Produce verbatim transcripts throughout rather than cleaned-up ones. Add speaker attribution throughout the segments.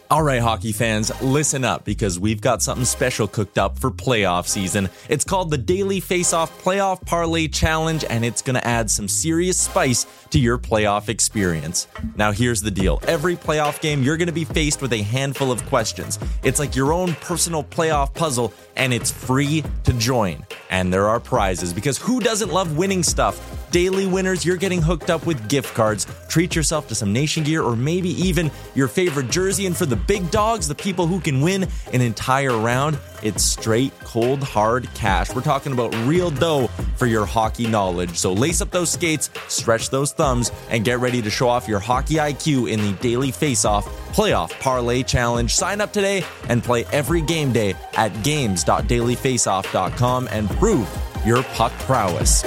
Speaker 1: All right, hockey fans, listen up because we've got something special cooked up for playoff season. It's called the Daily Face-Off Playoff Parlay Challenge, and it's going to add some serious spice to your playoff experience. Now, here's the deal. Every playoff game, you're going to be faced with a handful of questions. It's like your own personal playoff puzzle, and it's free to join. And there are prizes, because who doesn't love winning stuff? Daily winners, you're getting hooked up with gift cards. Treat yourself to some Nation gear or maybe even your favorite jersey. And for the big dogs, the people who can win an entire round, it's straight, cold, hard cash. We're talking about real dough for your hockey knowledge. So lace up those skates, stretch those thumbs, and get ready to show off your hockey I Q in the Daily Face-Off Playoff Parlay Challenge. Sign up today and play every game day at games dot daily face off dot com and prove your puck prowess.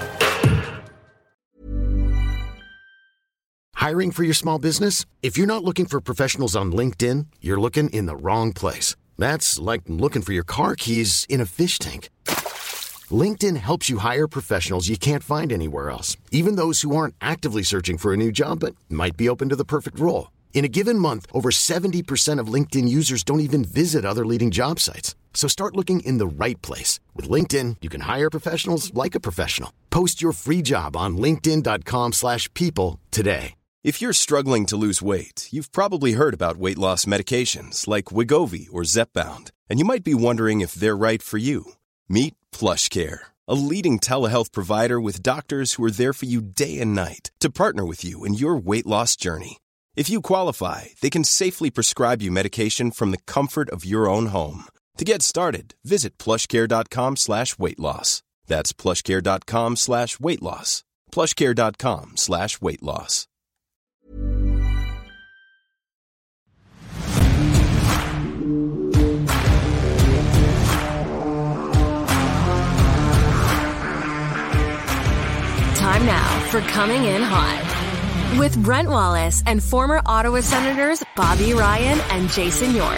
Speaker 2: Hiring for your small business? If you're not looking for professionals on LinkedIn, you're looking in the wrong place. That's like looking for your car keys in a fish tank. LinkedIn helps you hire professionals you can't find anywhere else, even those who aren't actively searching for a new job but might be open to the perfect role. In a given month, over seventy percent of LinkedIn users don't even visit other leading job sites. So start looking in the right place. With LinkedIn, you can hire professionals like a professional. Post your free job on linkedin dot com slash people today.
Speaker 3: If you're struggling to lose weight, you've probably heard about weight loss medications like Wegovy or Zepbound, and you might be wondering if they're right for you. Meet PlushCare, a leading telehealth provider with doctors who are there for you day and night to partner with you in your weight loss journey. If you qualify, they can safely prescribe you medication from the comfort of your own home. To get started, visit plushcare.com slash weight loss. That's plushcare.com slash weight loss. plushcare.com slash weight loss.
Speaker 4: Time now for Coming In Hot with Brent Wallace and former Ottawa Senators Bobby Ryan and Jason York.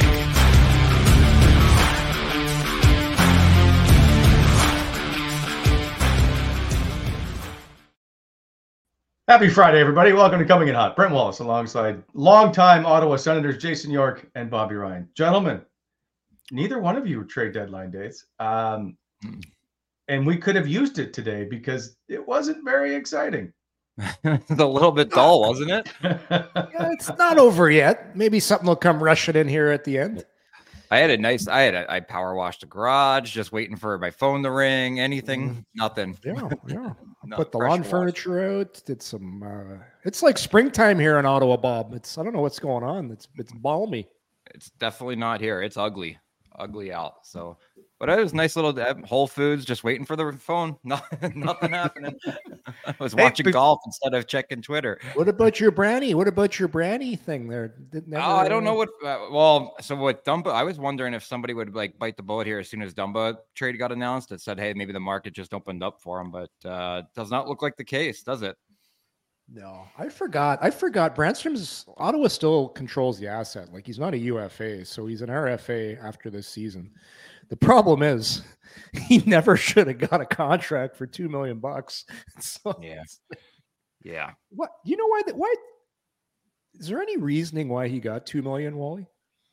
Speaker 5: Happy Friday, everybody. Welcome to Coming In Hot. Brent Wallace alongside longtime Ottawa Senators Jason York and Bobby Ryan. Gentlemen, neither one of you were trade deadline days. Um, and we could have used it today because it wasn't very exciting.
Speaker 6: It's a little bit dull, wasn't it?
Speaker 7: Yeah, it's not over yet. Maybe something will come rushing in here at the end.
Speaker 6: I had a nice, I had, a, I power washed the garage, just waiting for my phone to ring. Anything, mm. nothing.
Speaker 7: Yeah, yeah.
Speaker 6: No,
Speaker 7: put the lawn furniture out. Did some. Uh, it's like springtime here in Ottawa, Bob. It's I don't know what's going on. It's it's balmy.
Speaker 6: It's definitely not here. It's ugly, ugly out. So, but it was nice little uh, Whole Foods, just waiting for the phone. Nothing, nothing happening. I was
Speaker 5: Hey,
Speaker 6: watching
Speaker 5: but-
Speaker 6: golf instead of checking Twitter.
Speaker 7: What about your brandy? What about your brandy thing there? Did never,
Speaker 6: Oh, I don't know what. Uh, well, so what Dumba? I was wondering if somebody would like bite the bullet here as soon as Dumba trade got announced. It said, "Hey, maybe the market just opened up for him," but uh, does not look like the case, does it?
Speaker 7: No, I forgot. I forgot. Brandstrom's Ottawa still controls the asset. Like he's not a U F A, so he's an R F A after this season. The problem is he never should have got a contract for two million bucks. So
Speaker 6: Yeah, yeah.
Speaker 7: what you know why? That why is there any reasoning why he got two million, Wally?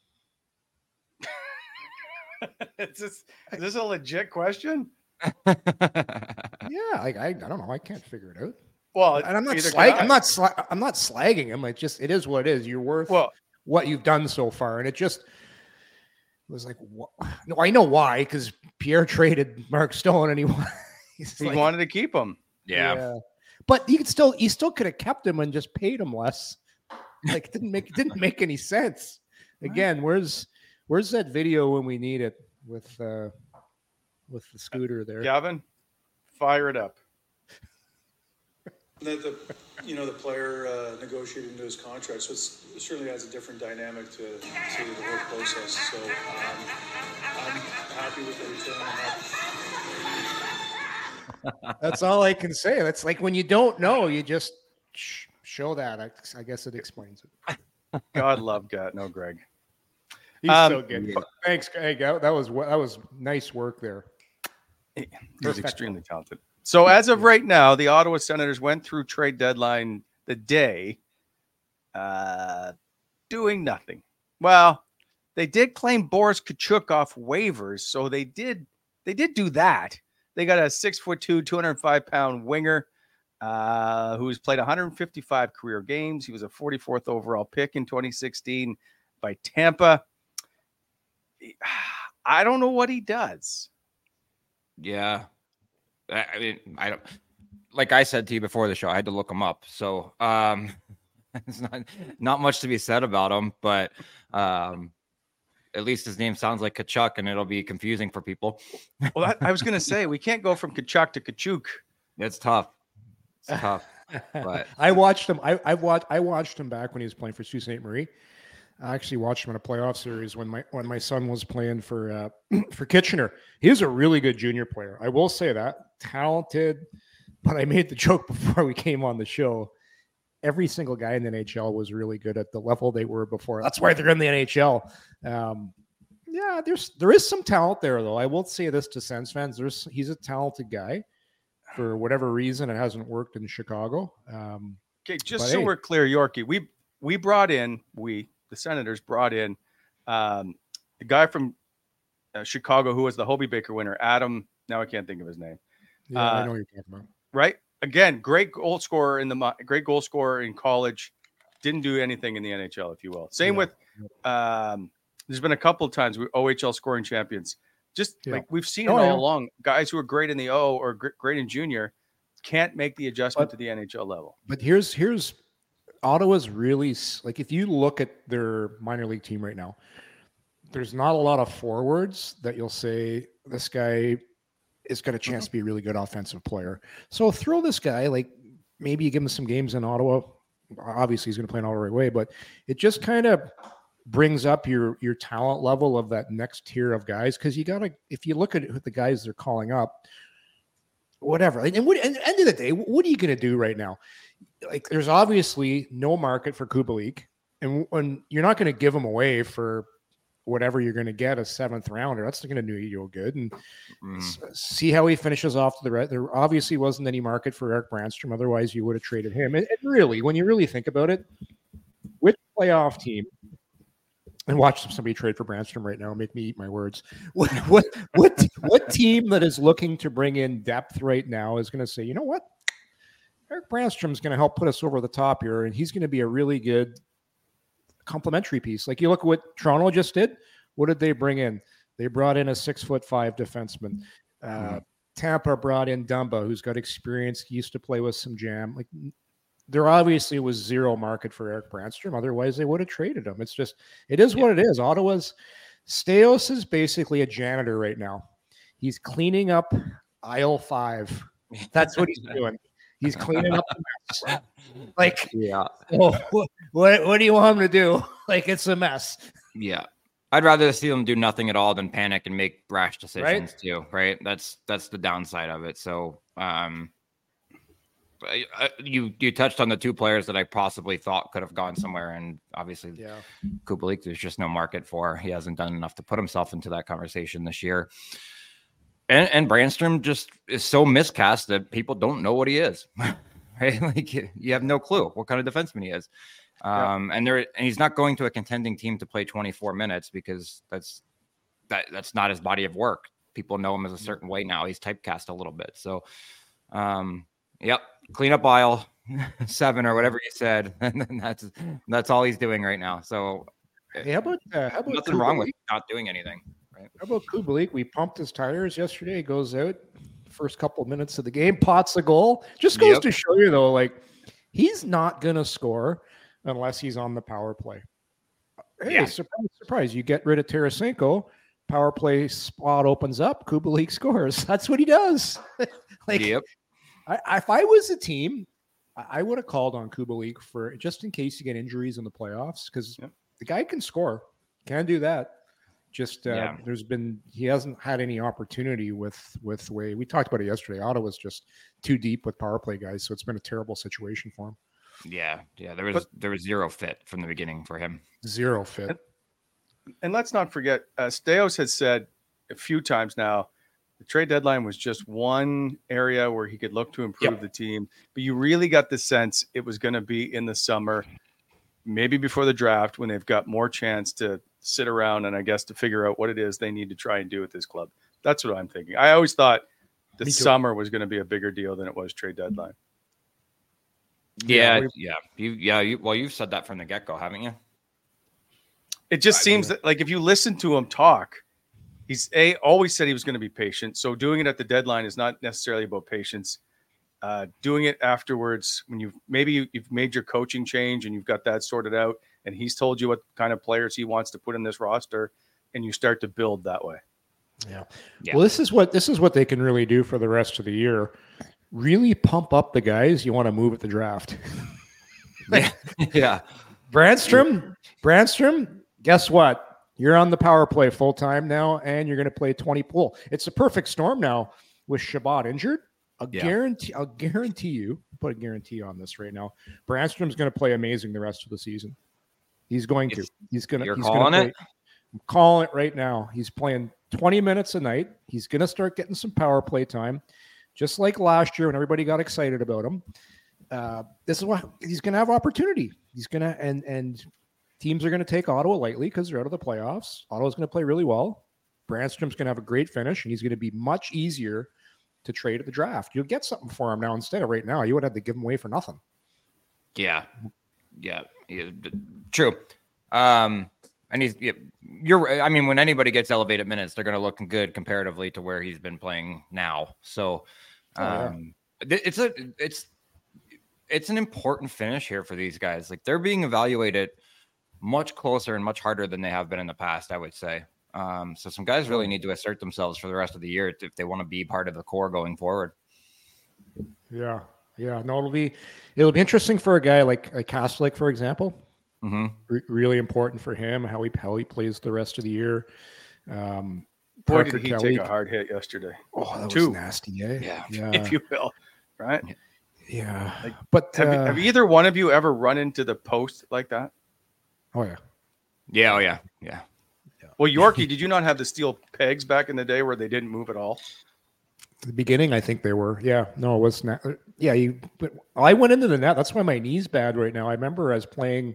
Speaker 5: is, this, is this a legit question?
Speaker 7: Yeah, I, I I don't know. I can't figure it out.
Speaker 5: Well,
Speaker 7: And I'm not
Speaker 5: either
Speaker 7: slag,
Speaker 5: can I.
Speaker 7: I'm not sla- I'm not slagging him. It just it is what it is. You're worth
Speaker 5: Well,
Speaker 7: what you've done so far, and it just was like, wh- no, I know why, because Pierre traded Mark Stone, and he, wa- he's
Speaker 5: he
Speaker 7: like,
Speaker 5: wanted to keep him.
Speaker 6: Yeah.
Speaker 7: but he could still he still could have kept him and just paid him less. Like it didn't make it didn't make any sense. Again, where's where's that video when we need it with uh, with the scooter there?
Speaker 5: Gavin, fire it up.
Speaker 8: That the you know the player uh, negotiating those contracts, so it's, it certainly adds a different dynamic to, to the whole process. So um, I'm happy with the return. I'm happy.
Speaker 7: That's all I can say. That's like when you don't know, you just sh- show that. I, I guess it explains it.
Speaker 5: God love God, no Greg.
Speaker 7: He's
Speaker 5: Um,
Speaker 7: so good. Thanks, Greg. That that was that was nice work there.
Speaker 5: He's
Speaker 7: Perfect.
Speaker 5: extremely talented. So as of right now, the Ottawa Senators went through trade deadline the day, uh, doing nothing.
Speaker 9: Well, they did claim Boris Kachuk off waivers, so they did they did do that. They got a six foot two, two hundred five pound winger uh, who's played one hundred fifty-five career games. He was a forty-fourth overall pick in twenty sixteen by Tampa. I don't know what he does.
Speaker 6: Yeah. I mean, I don't, like I said to you before the show, I had to look him up. So um, it's not, not much to be said about him, but um, at least his name sounds like Kachuk, and it'll be confusing for people.
Speaker 9: Well, that, I was going to say, we can't go from Kachuk to Kachuk.
Speaker 6: It's tough. It's tough. But
Speaker 7: I watched him. I, I watched. I watched him back when he was playing for Sault Ste. Marie. I actually watched him in a playoff series when my when my son was playing for uh, for Kitchener. He was a really good junior player. I will say that, talented. But I made the joke before we came on the show. Every single guy in the N H L was really good at the level they were before. That's why they're in the N H L. Um, yeah, there's there is some talent there, though. I will say this to Sens fans: there's he's a talented guy. For whatever reason, it hasn't worked in Chicago. Um,
Speaker 9: okay, just so hey. we're clear, Yorkie, we we brought in we. the Senators brought in um, the guy from uh, Chicago who was the Hobey Baker winner, Adam. Now I can't think of his name.
Speaker 7: Yeah, uh, I know what you're talking about.
Speaker 9: Right? Again, great goal scorer in the great goal scorer in college. Didn't do anything in the N H L, if you will. Same yeah. with um, there's been a couple of times with O H L scoring champions. Just yeah. like we've seen oh, it all yeah. along. Guys who are great in the O or great in junior can't make the adjustment but, to the N H L level.
Speaker 7: But here's here's Ottawa's really, like, if you look at their minor league team right now, there's not a lot of forwards that you'll say this guy is got a chance to be a really good offensive player. So throw this guy, like, maybe you give him some games in Ottawa. Obviously, he's going to play in all the right way, but it just kind of brings up your your talent level of that next tier of guys. Because you got to, if you look at the guys they're calling up, whatever. And, what, and at the end of the day, what are you going to do right now? Like, there's obviously no market for Kubalik, and when you're not going to give him away for whatever you're going to get, a seventh rounder, that's not going to do you good. And mm. see how he finishes off to the right. There obviously wasn't any market for Erik Brannstrom. Otherwise, you would have traded him. And, and really, when you really think about it, which playoff team, and watch somebody trade for Brannstrom right now, make me eat my words. What what what what team that is looking to bring in depth right now is going to say, you know what? Erik Brannstrom is going to help put us over the top here, and he's going to be a really good complementary piece. Like, you look at what Toronto just did. What did they bring in? They brought in a six foot five defenseman. Uh, mm-hmm. Tampa brought in Dumba, who's got experience. He used to play with some jam. Like, there obviously was zero market for Erik Brannstrom. Otherwise, they would have traded him. It's just, it is yeah. what it is. Ottawa's Staios is basically a janitor right now. He's cleaning up aisle five. That's what he's doing. He's cleaning up the mess. Like,
Speaker 6: yeah.
Speaker 7: Oh, what what do you want him to do? Like, it's a mess.
Speaker 6: Yeah. I'd rather see them do nothing at all than panic and make rash decisions right? too, right? That's that's the downside of it. So, um, I, you you touched on the two players that I possibly thought could have gone somewhere, and obviously,
Speaker 7: yeah.
Speaker 6: Kubalik, there's just no market for. He hasn't done enough to put himself into that conversation this year. And, and Brannstrom just is so miscast that people don't know what he is, right? Like, you have no clue what kind of defenseman he is. Um, yeah. and there, and he's not going to a contending team to play twenty-four minutes because that's, that that's not his body of work. People know him as a certain way now. He's typecast a little bit. So, um, yep. Clean up aisle seven or whatever you said. And that's, that's all he's doing right now. So
Speaker 7: hey, how about, uh, how about
Speaker 6: nothing Kubalik? Wrong with not doing anything. Right.
Speaker 7: How about Kubalik? We pumped his tires yesterday. He goes out first couple of minutes of the game, pots a goal. Just goes yep. to show you, though, like, he's not going to score unless he's on the power play. Hey, yeah. surprise, surprise. You get rid of Tarasenko, power play spot opens up, Kubalik scores. That's what he does. Like,
Speaker 6: yep.
Speaker 7: I, if I was a team, I would have called on Kubalik for just in case you get injuries in the playoffs, because yep. the guy can score, can do that. Just uh, yeah. there's been he hasn't had any opportunity with with the way we talked about it yesterday. Ottawa's just too deep with power play guys, so it's been a terrible situation for him.
Speaker 6: Yeah, yeah, there was but, there was zero fit from the beginning for him.
Speaker 7: Zero fit.
Speaker 9: And, and let's not forget, uh, Staios has said a few times now, the trade deadline was just one area where he could look to improve yep. the team. But you really got the sense it was going to be in the summer. maybe before the draft when they've got more chance to sit around and I guess to figure out what it is they need to try and do with this club. That's what I'm thinking. I always thought the summer was going to be a bigger deal than it was trade deadline.
Speaker 6: Yeah, yeah, you, yeah. You, well, you've said that from the get go, haven't you?
Speaker 9: It just I seems mean, that, like, if you listen to him talk, he's a always said he was going to be patient. So doing it at the deadline is not necessarily about patience. Uh, doing it afterwards, when you've maybe you, you've made your coaching change and you've got that sorted out, and he's told you what kind of players he wants to put in this roster, and you start to build that way.
Speaker 7: Yeah. yeah. Well, this is what this is what they can really do for the rest of the year. Really pump up the guys you want to move at the draft.
Speaker 6: yeah. yeah.
Speaker 7: Brandstrom, Brandstrom, guess what? You're on the power play full time now, and you're going to play twenty pool. It's a perfect storm now with Shabbat injured. I'll yeah. guarantee I'll guarantee you, put a guarantee on this right now. Brandstrom's going to play amazing the rest of the season. He's going to. He's going to.
Speaker 6: You're
Speaker 7: he's
Speaker 6: calling
Speaker 7: gonna
Speaker 6: it?
Speaker 7: Play, I'm calling it right now. He's playing twenty minutes a night. He's going to start getting some power play time. Just like last year when everybody got excited about him, uh, this is what he's going to have opportunity. He's going to, and and teams are going to take Ottawa lightly because they're out of the playoffs. Ottawa's going to play really well. Brandstrom's going to have a great finish, and he's going to be much easier to trade at the draft. You'll get something for him now instead of right now. You would have to give him away for nothing.
Speaker 6: Yeah, yeah, yeah true. Um, and he's you're. I mean, when anybody gets elevated minutes, they're going to look good comparatively to where he's been playing now. So. Um, oh, yeah. it's a it's it's an important finish here for these guys. Like, they're being evaluated much closer and much harder than they have been in the past, I would say. Um, so some guys really need to assert themselves for the rest of the year if they want to be part of the core going forward.
Speaker 7: Yeah, yeah. No, it'll be it'll be interesting for a guy like a Kastelic, for example.
Speaker 6: Mm-hmm.
Speaker 7: Re- really important for him how he how he plays the rest of the year. Um,
Speaker 9: Boy, did he Kelly. take a hard hit yesterday.
Speaker 7: Oh, that
Speaker 9: Two.
Speaker 7: was nasty, eh?
Speaker 9: Yeah, yeah, if you will, right?
Speaker 7: Yeah.
Speaker 9: Like,
Speaker 7: but
Speaker 9: have,
Speaker 7: uh,
Speaker 9: you, have either one of you ever run into the post like that?
Speaker 7: Oh, yeah.
Speaker 6: Yeah, oh, yeah, yeah.
Speaker 9: yeah. Well, Yorkie, did you not have the steel pegs back in the day where they didn't move at all?
Speaker 7: At the beginning, I think they were. Yeah, no, it was not. Yeah, you. But I went into the net. That's why my knee's bad right now. I remember I was playing,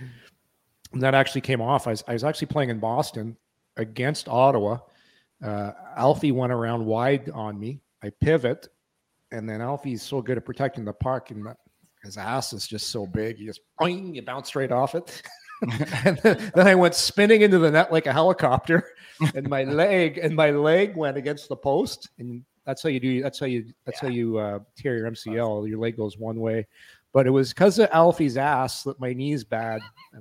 Speaker 7: and that actually came off. I was, I was actually playing in Boston against Ottawa. Uh, Alfie went around wide on me. I pivot, and then Alfie's so good at protecting the puck, and his ass is just so big. He just boing, you bounce straight off it. And then, then I went spinning into the net like a helicopter, and my leg and my leg went against the post, and that's how you do. That's how you. That's yeah. how you uh, tear your M C L. Your leg goes one way. But it was because of Alfie's ass that my knee's bad, and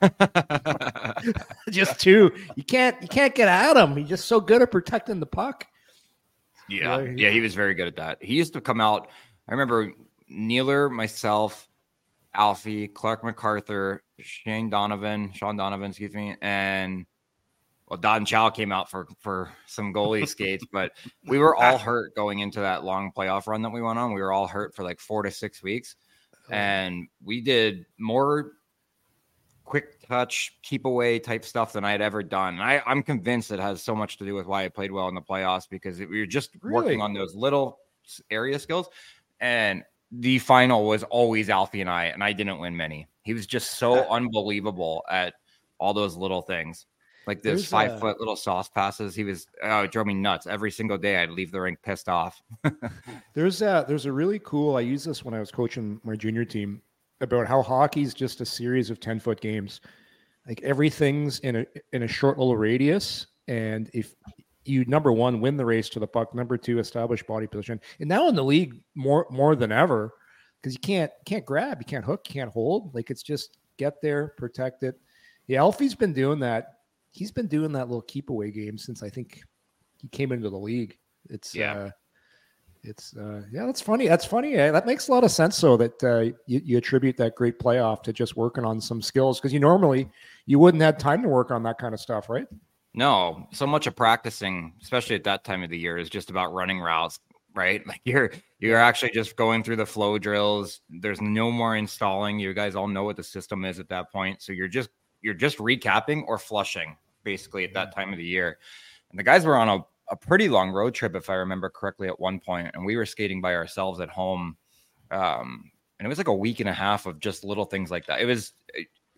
Speaker 7: I just too. You can't you can't get at him. He's just so good at protecting the puck.
Speaker 6: Yeah, yeah, yeah, he was very good at that. He used to come out. I remember Neeler, myself, Alfie, Clark MacArthur, Shane Donovan, Sean Donovan, excuse me, and well, Don Chow came out for for some goalie skates, but we were all hurt going into that long playoff run that we went on. We were all hurt for like four to six weeks. And we did more quick touch, keep away type stuff than I had ever done. And I, I'm convinced it has so much to do with why I played well in the playoffs, because we were just really? working on those little area skills. And the final was always Alfie and I, and I didn't win many. He was just so unbelievable at all those little things. Like those There's five a... foot little sauce passes. He was, oh, it drove me nuts. Every single day I'd leave the rink pissed off.
Speaker 7: there's a, there's a really cool, I used this when I was coaching my junior team, about how hockey's just a series of ten foot games. Like everything's in a, in a short little radius. And if you, number one, win the race to the puck, number two, establish body position. And now in the league more, more than ever, because you can't, can't grab, you can't hook, you can't hold. Like it's just get there, protect it. Yeah. Alfie's been doing that. He's been doing that little keep away game since I think he came into the league. It's
Speaker 6: yeah,
Speaker 7: uh, it's uh, yeah, that's funny. That's funny. Yeah, that makes a lot of sense. So that uh, you, you attribute that great playoff to just working on some skills, because you normally you wouldn't have time to work on that kind of stuff, right?
Speaker 6: No, so much of practicing, especially at that time of the year, is just about running routes, right? Like you're you're actually just going through the flow drills. There's no more installing. You guys all know what the system is at that point, so you're just you're just recapping or flushing. Basically at that time of the year. And the guys were on a, a pretty long road trip, if I remember correctly, at one point, and we were skating by ourselves at home. Um, and it was like a week and a half of just little things like that. It was,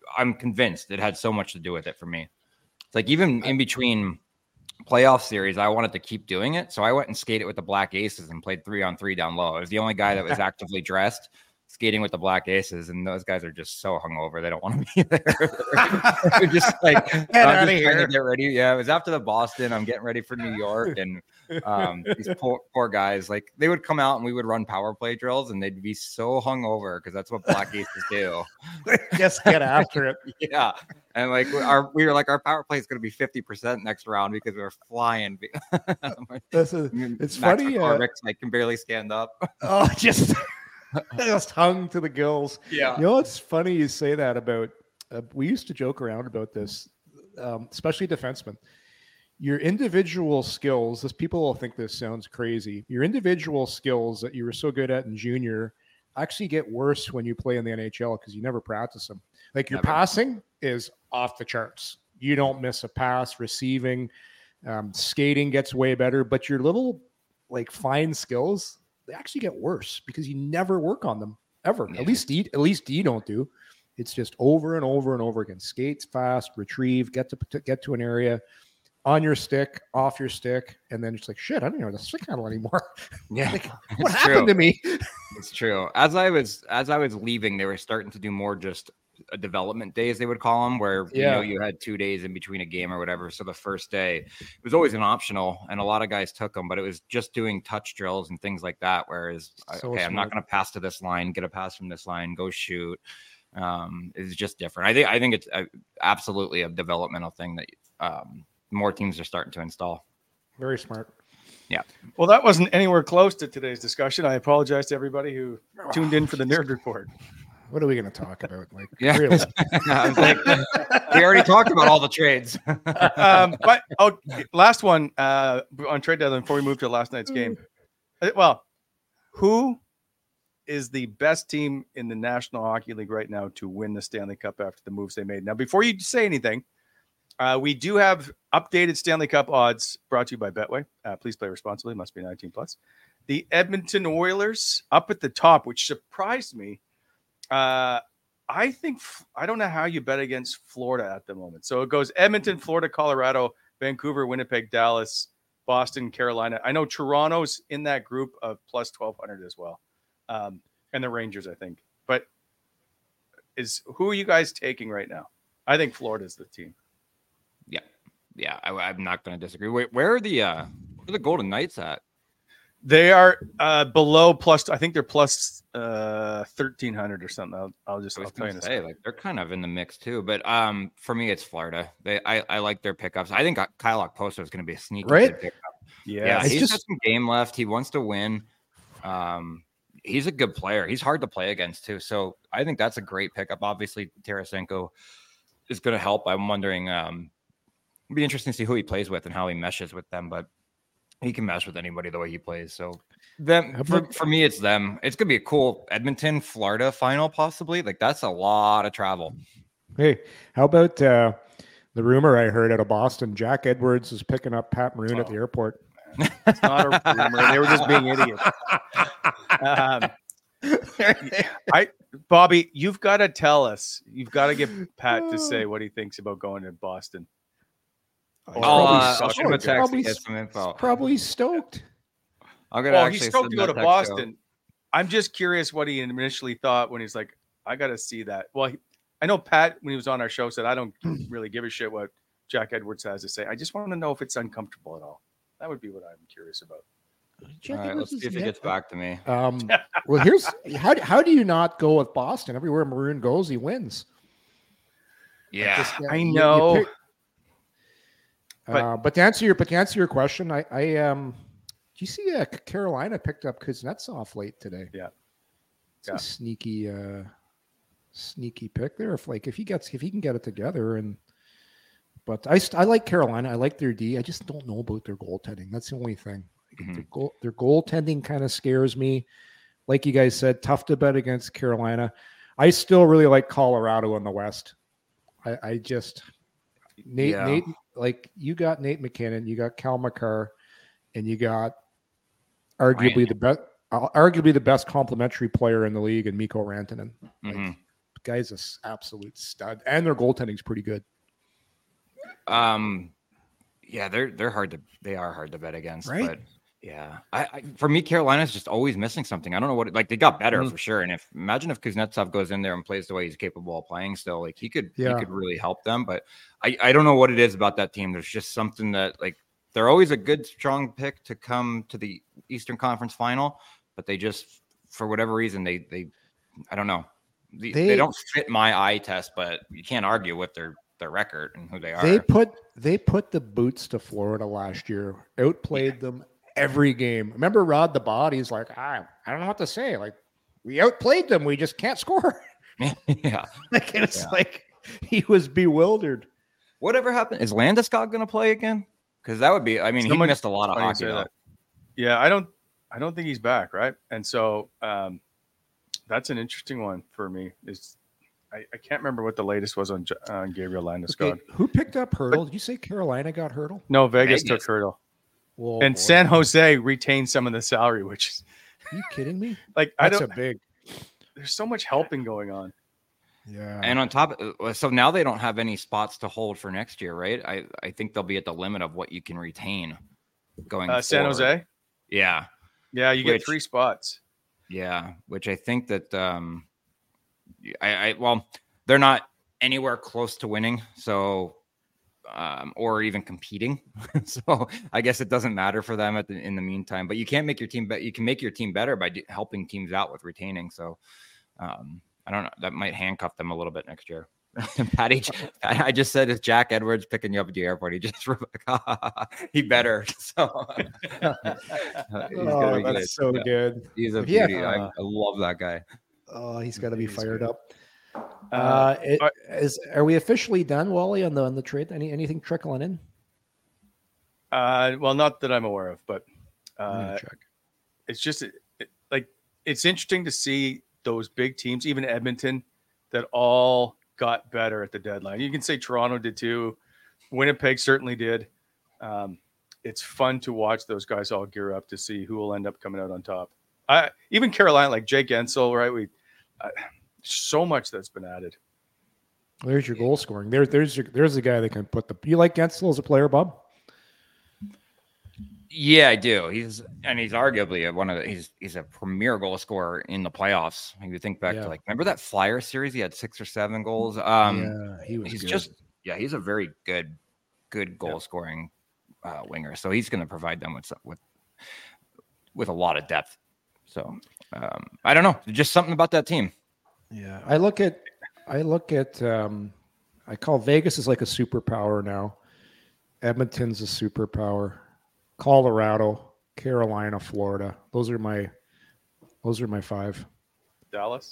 Speaker 6: I'm convinced it had so much to do with it for me. It's like even in between playoff series, I wanted to keep doing it. So I went and skated with the Black Aces and played three on three down low. I was the only guy that was actively dressed skating with the Black Aces, and those guys are just so hungover. They don't want to be there. They're just like,
Speaker 7: Get
Speaker 6: I'm
Speaker 7: out of
Speaker 6: just trying
Speaker 7: here.
Speaker 6: to get ready. Yeah, it was after the Boston. I'm getting ready for New York. And um, these poor, poor guys, like they would come out and we would run power play drills and they'd be so hungover because that's what Black Aces do.
Speaker 7: Just get after it.
Speaker 6: Yeah. And like our, we were like, our power play is going to be fifty percent next round because we were flying.
Speaker 7: This is, it's
Speaker 6: Max
Speaker 7: funny. Uh,
Speaker 6: McCormick's, like can barely stand up.
Speaker 7: oh, just, just hung to the gills.
Speaker 6: Yeah.
Speaker 7: You know, it's funny you say that about, uh, we used to joke around about this, um, especially defensemen. Your individual skills, this people will think this sounds crazy. Your individual skills that you were so good at in junior actually get worse when you play in the N H L because you never practice them. Like your
Speaker 6: Never.
Speaker 7: passing is off the charts. You don't miss a pass, receiving, um, skating gets way better, but your little like fine skills, they actually get worse because you never work on them ever.
Speaker 6: Yeah.
Speaker 7: At least D, at least D don't do. It's just over and over and over again. Skates fast, retrieve, get to, to get to an area, on your stick, off your stick, and then it's like, shit, I don't know the stick handle anymore.
Speaker 6: Yeah.
Speaker 7: Like, what
Speaker 6: It's
Speaker 7: happened
Speaker 6: true.
Speaker 7: to me?
Speaker 6: It's true. As I was as I was leaving, they were starting to do more just a development days, they would call them, where
Speaker 7: Yeah.
Speaker 6: you know you had two days in between a game or whatever. So the first day it was always an optional, and a lot of guys took them, but it was just doing touch drills and things like that. Whereas,
Speaker 7: So
Speaker 6: okay, I'm not
Speaker 7: smart.
Speaker 6: going to pass to this line, get a pass from this line, go shoot. Um, it's just different. I think I think it's uh absolutely a developmental thing that um, more teams are starting to install.
Speaker 7: Very smart.
Speaker 6: Yeah.
Speaker 9: Well, that wasn't anywhere close to today's discussion. I apologize to everybody who tuned in for the Nerd Report.
Speaker 7: What are we going to talk about? Like,
Speaker 6: Yeah.
Speaker 7: really?
Speaker 6: I was like, we already talked about all the trades.
Speaker 9: um, but oh, last one uh, on trade deadline before we move to last night's game. Uh, Well, who is the best team in the National Hockey League right now to win the Stanley Cup after the moves they made? Now, before you say anything, uh, we do have updated Stanley Cup odds brought to you by Betway. Uh, please play responsibly. Must be nineteen plus. The Edmonton Oilers up at the top, which surprised me. Uh, I think I don't know how you bet against Florida at the moment. So it goes Edmonton, Florida, Colorado, Vancouver, Winnipeg, Dallas, Boston, Carolina. I know Toronto's in that group of plus twelve hundred as well. Um, and the Rangers, I think. But is who are you guys taking right now? I think Florida's the team.
Speaker 6: Yeah, yeah, I, I'm not going to disagree. Wait, where are the uh, where are the Golden Knights at?
Speaker 9: They are uh, below plus. I think they're plus uh, thirteen hundred or something. I'll, I'll just
Speaker 6: I
Speaker 9: I'll
Speaker 6: was
Speaker 9: tell you
Speaker 6: going
Speaker 9: in
Speaker 6: to
Speaker 9: a
Speaker 6: say,
Speaker 9: second.
Speaker 6: like they're kind of in the mix too. But um, for me, it's Florida. They, I, I like their pickups. I think Kyle Okposo is going to be a sneaky
Speaker 7: Right?
Speaker 6: good pickup.
Speaker 9: Yeah,
Speaker 6: Yeah,
Speaker 7: it's
Speaker 6: he's
Speaker 7: just-
Speaker 6: got some game left. He wants to win. Um, he's a good player. He's hard to play against too. So I think that's a great pickup. Obviously, Tarasenko is going to help. I'm wondering. Um, it'd be interesting to see who he plays with and how he meshes with them. But he can mesh with anybody the way he plays. So them
Speaker 7: How
Speaker 6: for,
Speaker 7: about-
Speaker 6: for me, it's them. It's gonna be a cool Edmonton, Florida final, possibly. Like that's a lot of travel.
Speaker 7: Hey, how about uh, the rumor I heard out of Boston? Jack Edwards is picking up Pat Maroon at the airport.
Speaker 9: It's not a rumor. They were just being idiots. Um, I, Bobby, you've got to tell us. You've got to get Pat to say what he thinks about going to Boston.
Speaker 6: I'll,
Speaker 7: probably
Speaker 6: uh, I'll
Speaker 7: stoked.
Speaker 6: shoot him a text
Speaker 7: Probably
Speaker 6: to get
Speaker 7: s-
Speaker 6: some info.
Speaker 7: Probably stoked.
Speaker 6: I'm gonna
Speaker 9: Well,
Speaker 6: actually
Speaker 9: he's stoked to
Speaker 6: send
Speaker 9: go to
Speaker 6: that text out.
Speaker 9: Boston. I'm just curious what he initially thought when he's like, I got to see that. Well, he, I know Pat, when he was on our show, said, I don't really give a shit what Jack Edwards has to say. I just want to know if it's uncomfortable at all. That would be what I'm curious about.
Speaker 6: All right, let's see if he gets back to me.
Speaker 7: Um, well, here's how how do you not go with Boston? Everywhere Maroon goes, he wins.
Speaker 6: Yeah,
Speaker 7: Just, uh,
Speaker 9: I
Speaker 7: you- you
Speaker 9: know.
Speaker 7: pick-
Speaker 9: But-
Speaker 7: uh, but to answer your but to answer your question, I I um, do you see uh, Carolina picked up Kuznetsov late today?
Speaker 9: Yeah.
Speaker 7: It's
Speaker 9: Yeah.
Speaker 7: a sneaky uh, sneaky pick there. If like if he gets if he can get it together and. But I, st- I like Carolina. I like their D. I just don't know about their goaltending. That's the only thing. Like,
Speaker 6: Mhm.
Speaker 7: Their, goal, their goaltending kind of scares me. Like you guys said, tough to bet against Carolina. I still really like Colorado in the West. I, I just Nate
Speaker 6: Yeah.
Speaker 7: Nate like you got Nate McKinnon, you got Cal McCarr, and you got arguably
Speaker 6: Rantanen.
Speaker 7: the best, arguably the best complimentary player in the league, and Mikko Rantanen. Like,
Speaker 6: Mhm.
Speaker 7: guy's an absolute stud, and their goaltending's pretty good.
Speaker 6: Um, yeah, they're they're hard to they are hard to bet against,
Speaker 7: right?
Speaker 6: But yeah, I, I for me, Carolina's just always missing something. I don't know what like they got better
Speaker 7: Mm.
Speaker 6: for sure. And if imagine if Kuznetsov goes in there and plays the way he's capable of playing, still like he could
Speaker 7: Yeah.
Speaker 6: he could really help them. But I I don't know what it is about that team. There's just something that like they're always a good strong pick to come to the Eastern Conference Final, but they just for whatever reason they they I don't know they, they,
Speaker 7: They-
Speaker 6: don't fit my eye test. But you can't argue with their their record and who they are.
Speaker 7: They put they put the boots to Florida last year, outplayed them every game. Remember Rod the Bod? He's like, I, I don't know what to say. Like, we outplayed them. We just can't score.
Speaker 6: yeah.
Speaker 7: Like it's
Speaker 6: Yeah.
Speaker 7: like he was bewildered.
Speaker 6: Whatever happened? Is Landeskog going to play again? Because that would be. I mean,
Speaker 9: Someone-
Speaker 6: he missed a lot of
Speaker 9: funny you
Speaker 6: hockey.
Speaker 9: say
Speaker 6: though.
Speaker 9: that. Yeah, I don't I don't think he's back, right? And so um, that's an interesting one for me. Is I, I can't remember what the latest was on J- on Gabriel Landeskog.
Speaker 7: Okay, who picked up Hurdle? Did you say Carolina got Hurdle?
Speaker 9: No, Vegas,
Speaker 6: Vegas.
Speaker 9: took Hurdle.
Speaker 7: Whoa,
Speaker 9: And
Speaker 7: boy.
Speaker 9: San Jose retained some of the salary, which is
Speaker 7: Are you kidding me?
Speaker 9: like I
Speaker 7: That's
Speaker 9: don't
Speaker 7: a big.
Speaker 9: there's so much helping going on.
Speaker 7: Yeah.
Speaker 6: And on top, uh, so now they don't have any spots to hold for next year, right? I, I think they'll be at the limit of what you can retain going.
Speaker 9: Uh, San
Speaker 6: forward.
Speaker 9: Jose?
Speaker 6: Yeah,
Speaker 9: Yeah, you get
Speaker 6: Which-
Speaker 9: three spots.
Speaker 6: yeah. Which I think that um, I, I well, they're not anywhere close to winning, so um, or even competing. So I guess it doesn't matter for them at the, in the meantime. But you can't make your team better. You can make your team better by d- helping teams out with retaining. So um, I don't know. That might handcuff them a little bit next year. Patty, I just said, is Jack Edwards picking you up at the airport? He just he better. So he's
Speaker 7: Oh,
Speaker 6: be
Speaker 7: that's so
Speaker 6: Yeah.
Speaker 7: good.
Speaker 6: He's a
Speaker 7: Yeah.
Speaker 6: beauty. I, I love that guy.
Speaker 7: Oh, he's got to be
Speaker 9: He's
Speaker 7: fired
Speaker 9: good.
Speaker 7: up. Uh, it,
Speaker 9: uh,
Speaker 7: is are we officially done, Wally, on the on the trade? Any anything trickling in?
Speaker 9: Uh, well, not that I'm aware of, but
Speaker 7: I'm gonna
Speaker 9: uh,
Speaker 7: check.
Speaker 9: it's just it, it- like it's interesting to see those big teams, even Edmonton, that all got better at the deadline. You can say Toronto did too. Winnipeg certainly did. Um, it's fun to watch those guys all gear up to see who will end up coming out on top. I even Carolina, like Jake Ensel, right? We uh, so much that's been added.
Speaker 7: There's your goal scoring. There, there's your, there's a guy that can put the. You like Gensel as a player, Bob?
Speaker 6: Yeah, I do. He's and he's arguably a- one of the he's he's a premier goal scorer in the playoffs. You think back
Speaker 7: Yeah.
Speaker 6: to like remember that Flyer series? He had six or seven goals. Um,
Speaker 7: yeah, he was.
Speaker 6: he's
Speaker 7: good.
Speaker 6: just yeah, he's a very good, good goal scoring uh, winger. So he's going to provide them with some- with with a lot of depth. So um, I don't know, just something about that team.
Speaker 7: Yeah, I look at, I look at, um, I call Vegas is like a superpower now. Edmonton's a superpower. Colorado, Carolina, Florida. Those are my, those are my five.
Speaker 9: Dallas.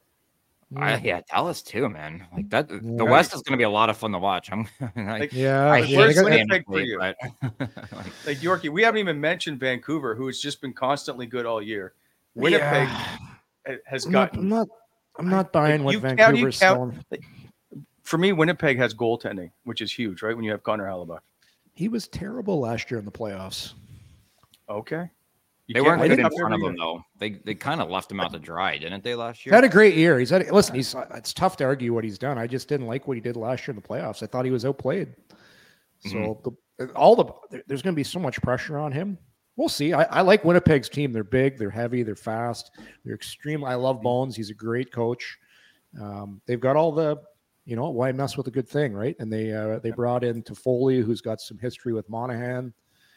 Speaker 6: I, yeah, Dallas too, man. Like that, the
Speaker 7: Yeah.
Speaker 6: West is going to be a lot of fun to watch. I'm like,
Speaker 9: Like,
Speaker 7: Yeah,
Speaker 6: I
Speaker 7: yeah,
Speaker 6: hate
Speaker 7: they
Speaker 9: where's
Speaker 7: got-
Speaker 6: saying
Speaker 9: Winnipeg for
Speaker 6: it,
Speaker 9: you?
Speaker 6: but-
Speaker 9: Like Yorkie, we haven't even mentioned Vancouver, who has just been constantly good all year. Winnipeg
Speaker 7: Yeah.
Speaker 9: ha- has
Speaker 7: I'm not,
Speaker 9: gotten
Speaker 7: I'm not, I'm not buying what
Speaker 9: you count- you
Speaker 7: Vancouver's
Speaker 9: count-
Speaker 7: selling.
Speaker 9: for me. Winnipeg has goaltending, which is huge, right? When you have Connor Hellebuck.
Speaker 7: He was terrible last year in the playoffs.
Speaker 9: Okay, You
Speaker 6: They
Speaker 9: can't
Speaker 6: weren't
Speaker 9: win
Speaker 6: good in
Speaker 9: enough
Speaker 6: front of
Speaker 9: every
Speaker 6: him
Speaker 9: year.
Speaker 6: though. They they kind of left him out to dry, didn't they last
Speaker 7: He
Speaker 6: year?
Speaker 7: had a great year. He's had, listen, he's, it's tough to argue what he's done. I just didn't like what he did last year in the playoffs. I thought he was outplayed. So the, all the, there- there's going to be so much pressure on him. We'll see. I, I like Winnipeg's team. They're big, they're heavy, they're fast, they're extreme. I love Bones. He's a great coach. Um, they've got all the, you know, why mess with a good thing, right? And they uh, they brought in Toffoli, who's got some history with Monahan.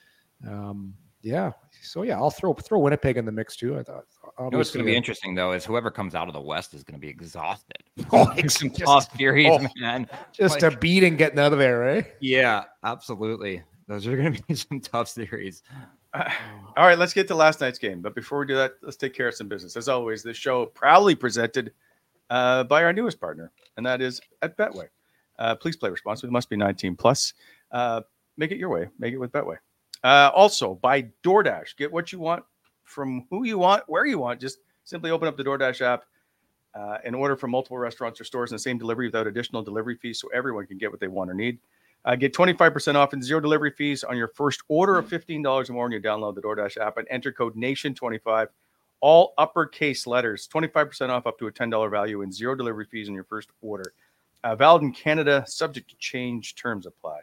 Speaker 7: Um, yeah. So yeah, I'll throw throw Winnipeg in the mix too. I thought.
Speaker 6: You know what's going to be
Speaker 7: obviously,
Speaker 6: interesting though is whoever comes out of the West is going to be exhausted.
Speaker 7: Oh,
Speaker 6: Like some
Speaker 7: just-
Speaker 6: tough series,
Speaker 7: oh.
Speaker 6: man.
Speaker 7: just
Speaker 6: Like-
Speaker 7: a beating getting out of there, right?
Speaker 6: Yeah, absolutely. Those are going to be some tough series.
Speaker 9: All right, let's get to last night's game. But before we do that, let's take care of some business. As always, this show proudly presented uh, by our newest partner, and that is at Betway. Uh, please play responsibly. It must be nineteen plus. Uh, make it your way. Make it with Betway. Uh, also, by DoorDash. Get what you want from who you want, where you want. Just simply open up the DoorDash app uh, and order from multiple restaurants or stores in the same delivery without additional delivery fees, so everyone can get what they want or need. Uh, get twenty-five percent off and zero delivery fees on your first order of fifteen dollars or more when you download the DoorDash app and enter code nation twenty-five, all uppercase letters, twenty-five percent off up to a ten dollars value and zero delivery fees on your first order. Uh, valid in Canada, subject to change, terms apply.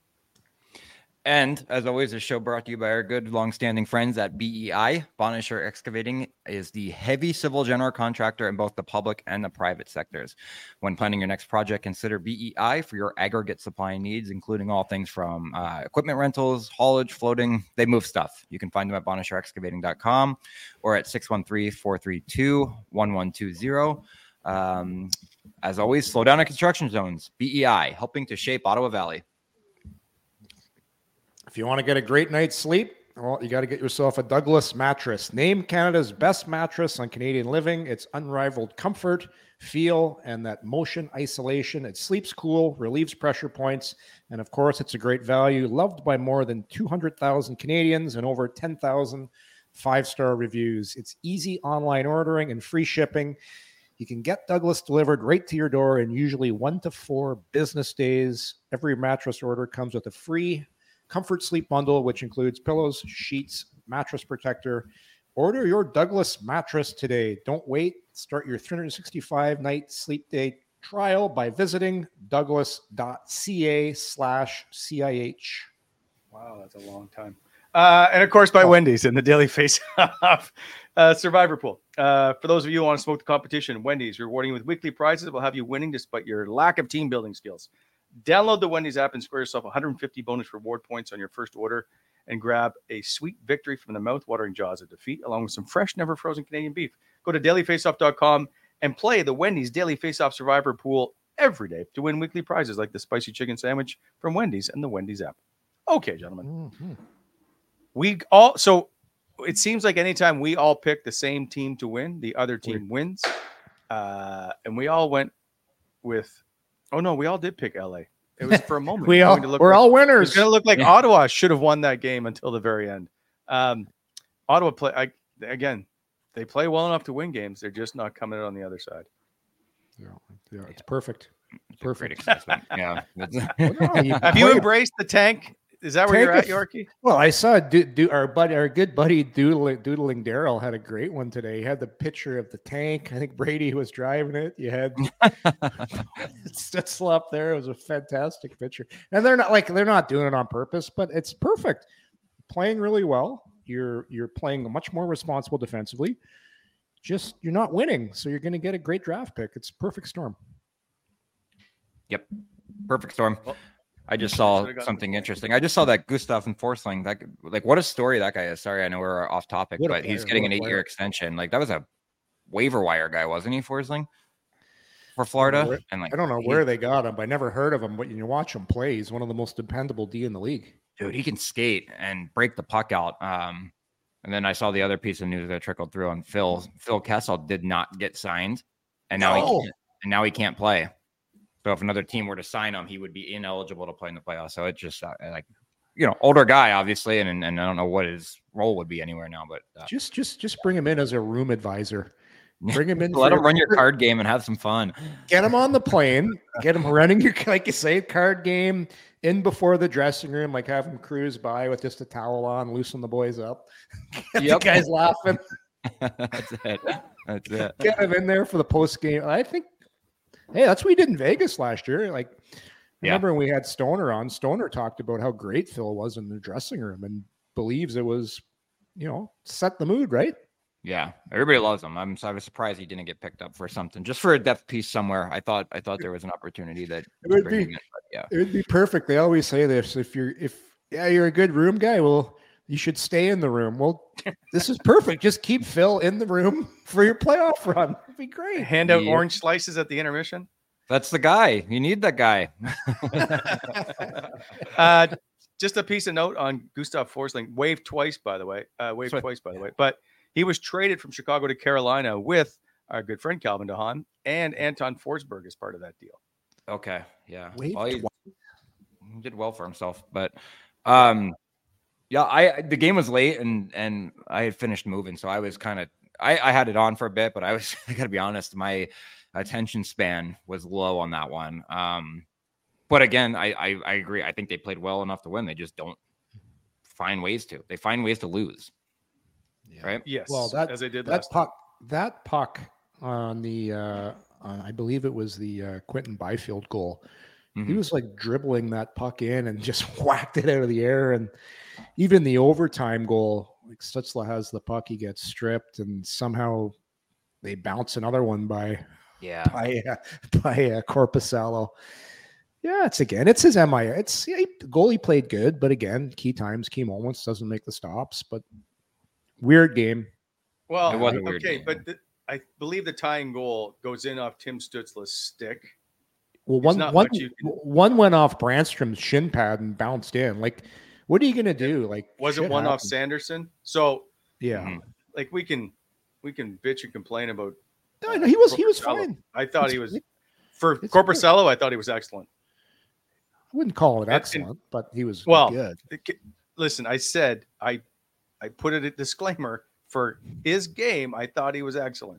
Speaker 6: And as always, the show brought to you by our good longstanding friends at B E I. Bonisher Excavating is the heavy civil general contractor in both the public and the private sectors. When planning your next project, consider B E I for your aggregate supply needs, including all things from uh, equipment rentals, haulage, floating. They move stuff. You can find them at bonisher excavating dot com or at six one three, four three two, one one two zero. Um, as always, slow down at construction zones. B E I, helping to shape Ottawa Valley.
Speaker 7: If you want to get a great night's sleep, well, you got to get yourself a Douglas mattress. Named Canada's best mattress on Canadian living. It's unrivaled comfort, feel, and that motion isolation. It sleeps cool, relieves pressure points, and of course, it's a great value. Loved by more than two hundred thousand Canadians and over ten thousand five-star reviews. It's easy online ordering and free shipping. You can get Douglas delivered right to your door in usually one to four business days. Every mattress order comes with a free Comfort Sleep Bundle, which includes pillows, sheets, mattress protector. Order your Douglas mattress today. Don't wait. Start your three hundred sixty-five night sleep day trial by visiting douglas.ca slash CIH.
Speaker 9: Wow, that's a long time. Uh, and of course, by Wendy's in the Daily Face-Off uh, Survivor Pool. Uh, for those of you who want to smoke the competition, Wendy's rewarding you with weekly prizes will have you winning despite your lack of team building skills. Download the Wendy's app and score yourself one hundred fifty bonus reward points on your first order and grab a sweet victory from the mouth-watering jaws of defeat, along with some fresh, never frozen Canadian beef. Go to daily face off dot com and play the Wendy's Daily Face-Off Survivor Pool every day to win weekly prizes like the spicy chicken sandwich from Wendy's and the Wendy's app. Okay, gentlemen. Mm-hmm. We all, so it seems like anytime we all pick the same team to win, the other team wins. Uh, and we all went with, oh no, we all did pick L A. It was for a moment.
Speaker 7: we all, we're
Speaker 9: like,
Speaker 7: all winners.
Speaker 9: It's going to look like yeah. Ottawa should have won that game until the very end. Um, Ottawa play I, again. They play well enough to win games. They're just not coming out on the other side.
Speaker 7: Yeah, yeah it's perfect. Perfect.
Speaker 6: yeah.
Speaker 9: well, no, you have you embraced the tank? Is that where tank you're at, Yorkie?
Speaker 7: Well, I saw do, do, our buddy, our good buddy Doodling, Doodling Daryl had a great one today. He had the picture of the tank. I think Brady was driving it. You had Stitzel up there. It was a fantastic picture. And they're not like they're not doing it on purpose, but it's perfect. Playing really well. You're you're playing much more responsible defensively. Just you're not winning, so you're going to get a great draft pick. It's a perfect storm.
Speaker 6: Yep, perfect storm. Well, I just saw something interesting. I just saw that Gustav and Forsling. That like what a story that guy is. Sorry, I know we're off topic, what but he's getting an eight-year extension. Like that was a waiver wire guy, wasn't he, Forsling, for Florida?
Speaker 7: Where,
Speaker 6: and like
Speaker 7: I don't know where they got him, but I never heard of him. But you watch him play, he's one of the most dependable D in the league.
Speaker 6: Dude, he can skate and break the puck out. Um, and then I saw the other piece of news that trickled through on Phil. Phil Kessel did not get signed, and now no. he can't, and now he can't play. So if another team were to sign him, he would be ineligible to play in the playoffs. So it's just uh, like, you know, older guy, obviously, and and I don't know what his role would be anywhere now. But uh,
Speaker 7: just just just bring him in as a room advisor. Bring him in.
Speaker 6: Let him run your card game and have some fun.
Speaker 7: Get him on the plane. Get him running your, like you say, card game in before the dressing room. Like have him cruise by with just a towel on, loosen the boys up. Get yep. the guys laughing.
Speaker 6: That's it. That's it.
Speaker 7: Get him in there for the post game. I think. Hey, that's what we did in Vegas last year. Like, yeah. remember when we had Stoner on? Stoner talked about how great Phil was in the dressing room and believes it was, you know, set the mood, right?
Speaker 6: Yeah, everybody loves him. I'm I was surprised he didn't get picked up for something, just for a depth piece somewhere. I thought I thought there was an opportunity that
Speaker 7: it would be. In, yeah, it would be perfect. They always say this: if you're if yeah you're a good room guy, well, you should stay in the room. Well, this is perfect. Just keep Phil in the room for your playoff run. It'd be great.
Speaker 9: Hand out yeah. orange slices at the intermission.
Speaker 6: That's the guy. You need that guy.
Speaker 9: uh, just a piece of note on Gustav Forsling. Waived twice, by the way. Uh, waived Sorry. twice, by the way. But he was traded from Chicago to Carolina with our good friend Calvin DeHaan and Anton Forsberg as part of that deal.
Speaker 6: Okay. Yeah. Well, he, he did well for himself. But um, yeah, I the game was late and and I had finished moving. So I was kind of I, I had it on for a bit, but I was I gotta be honest, my attention span was low on that one. Um, but again, I, I I agree. I think they played well enough to win. They just don't find ways to. They find ways to lose.
Speaker 7: Yeah.
Speaker 6: right?
Speaker 9: Yes.
Speaker 7: Well, that
Speaker 9: as I did
Speaker 7: that
Speaker 9: last time.
Speaker 7: puck, that puck on the, uh, on, I believe it was the uh, Quentin Byfield goal.
Speaker 6: Mhm.
Speaker 7: He was like dribbling that puck in and just whacked it out of the air. And even the overtime goal, like Stützle has the puck, he gets stripped, and somehow they bounce another one by
Speaker 6: Yeah.
Speaker 7: by uh, by uh, Korpisalo. Yeah, it's again, it's his M I. It's yeah, he, the goalie played good, but again, key times, key moments, doesn't make the stops. But weird game.
Speaker 9: Well,
Speaker 6: It was a weird
Speaker 9: okay,
Speaker 6: game.
Speaker 9: but the, I believe the tying goal goes in off Tim Stützle's stick.
Speaker 7: Well,
Speaker 9: There's
Speaker 7: one
Speaker 9: not
Speaker 7: one
Speaker 9: much you can-
Speaker 7: one went off Brandstrom's shin pad and bounced in. Like, what are you gonna do? Like,
Speaker 9: Was it
Speaker 7: shit
Speaker 9: one off
Speaker 7: happens.
Speaker 9: Sanderson? So,
Speaker 7: Yeah,
Speaker 6: Mhm.
Speaker 9: like we can we can bitch and complain about.
Speaker 7: no, no, he was he was
Speaker 9: Korpisalo.
Speaker 7: fine.
Speaker 9: I thought he
Speaker 7: It's-
Speaker 9: was for
Speaker 7: it's
Speaker 9: Korpisalo. I thought he was excellent.
Speaker 7: I wouldn't call it
Speaker 9: And- and-
Speaker 7: excellent, but he was
Speaker 9: Well,
Speaker 7: good.
Speaker 9: Listen, I said I I put it a disclaimer for his game. I thought he was excellent.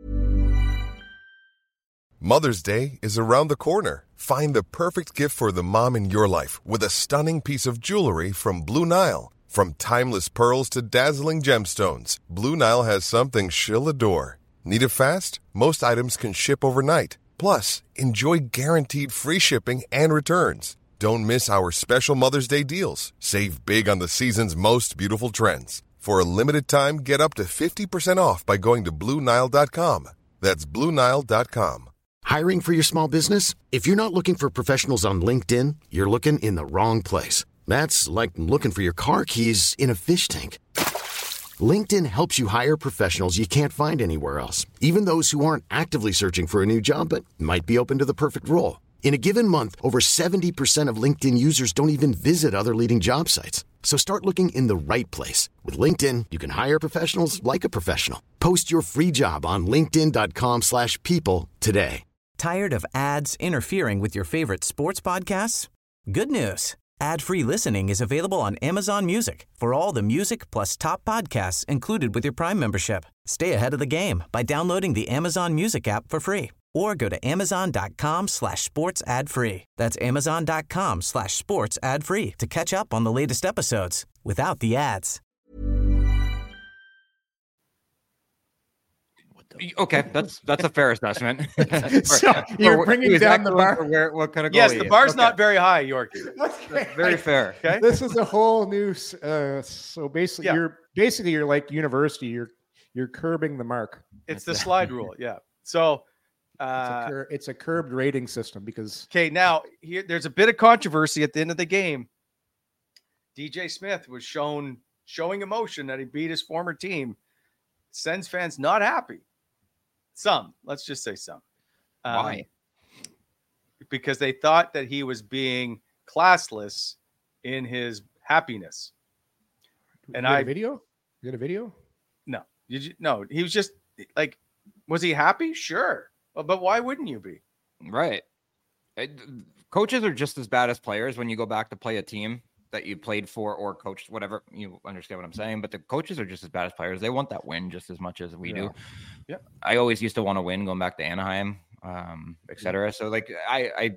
Speaker 10: Mother's Day is around the corner. Find the perfect gift for the mom in your life with a stunning piece of jewelry from Blue Nile. From timeless pearls to dazzling gemstones, Blue Nile has something she'll adore. Need it fast? Most items can ship overnight. Plus, enjoy guaranteed free shipping and returns. Don't miss our special Mother's Day deals. Save big on the season's most beautiful trends. For a limited time, get up to fifty percent off by going to Blue Nile dot com. That's Blue Nile dot com.
Speaker 2: Hiring for your small business? If you're not looking for professionals on LinkedIn, you're looking in the wrong place. That's like looking for your car keys in a fish tank. LinkedIn helps you hire professionals you can't find anywhere else, even those who aren't actively searching for a new job but might be open to the perfect role. In a given month, over seventy percent of LinkedIn users don't even visit other leading job sites. So start looking in the right place. With LinkedIn, you can hire professionals like a professional. Post your free job on linkedin dot com slash people today.
Speaker 11: Tired of ads interfering with your favorite sports podcasts? Good news. Ad-free listening is available on Amazon Music for all the music plus top podcasts included with your Prime membership. Stay ahead of the game by downloading the Amazon Music app for free or go to amazon dot com slash sports ad free. That's amazon dot com slash sports ad free to catch up on the latest episodes without the ads.
Speaker 6: Okay, that's that's a fair assessment.
Speaker 7: So you're bringing
Speaker 6: He was
Speaker 7: down the
Speaker 6: excellent
Speaker 7: bar.
Speaker 6: for Where, what kind of
Speaker 9: Yes,
Speaker 6: goalie
Speaker 9: the
Speaker 6: he is.
Speaker 9: bar's
Speaker 6: Okay.
Speaker 9: not very high, Yorkie.
Speaker 7: Okay.
Speaker 6: Very fair.
Speaker 9: Okay.
Speaker 7: This is a whole new. s- Uh, so basically,
Speaker 9: Yeah.
Speaker 7: you're basically you're like university. You're you're curbing the mark.
Speaker 9: It's the slide rule. Yeah. So,
Speaker 7: It's, a,
Speaker 9: uh,
Speaker 7: cur- it's a curbed rating system because
Speaker 9: okay, now here there's a bit of controversy at the end of the game. D J Smith was shown showing emotion that he beat his former team. Sens fans not happy. Some, let's just say some. Um,
Speaker 6: Why?
Speaker 9: Because they thought that he was being classless in his happiness. And
Speaker 7: you got
Speaker 9: I
Speaker 7: a video. You got a video.
Speaker 9: no, did you no, he was just like, was he happy? Sure. Well, but why wouldn't you be?
Speaker 6: Right. It- coaches are just as bad as players when you go back to play a team that you played for or coached, whatever. You understand what I'm saying? But the coaches are just as bad as players. They want that win just as much as we do.
Speaker 9: Yeah.
Speaker 6: I always used to want to win going back to Anaheim, um, et cetera. So like I, I,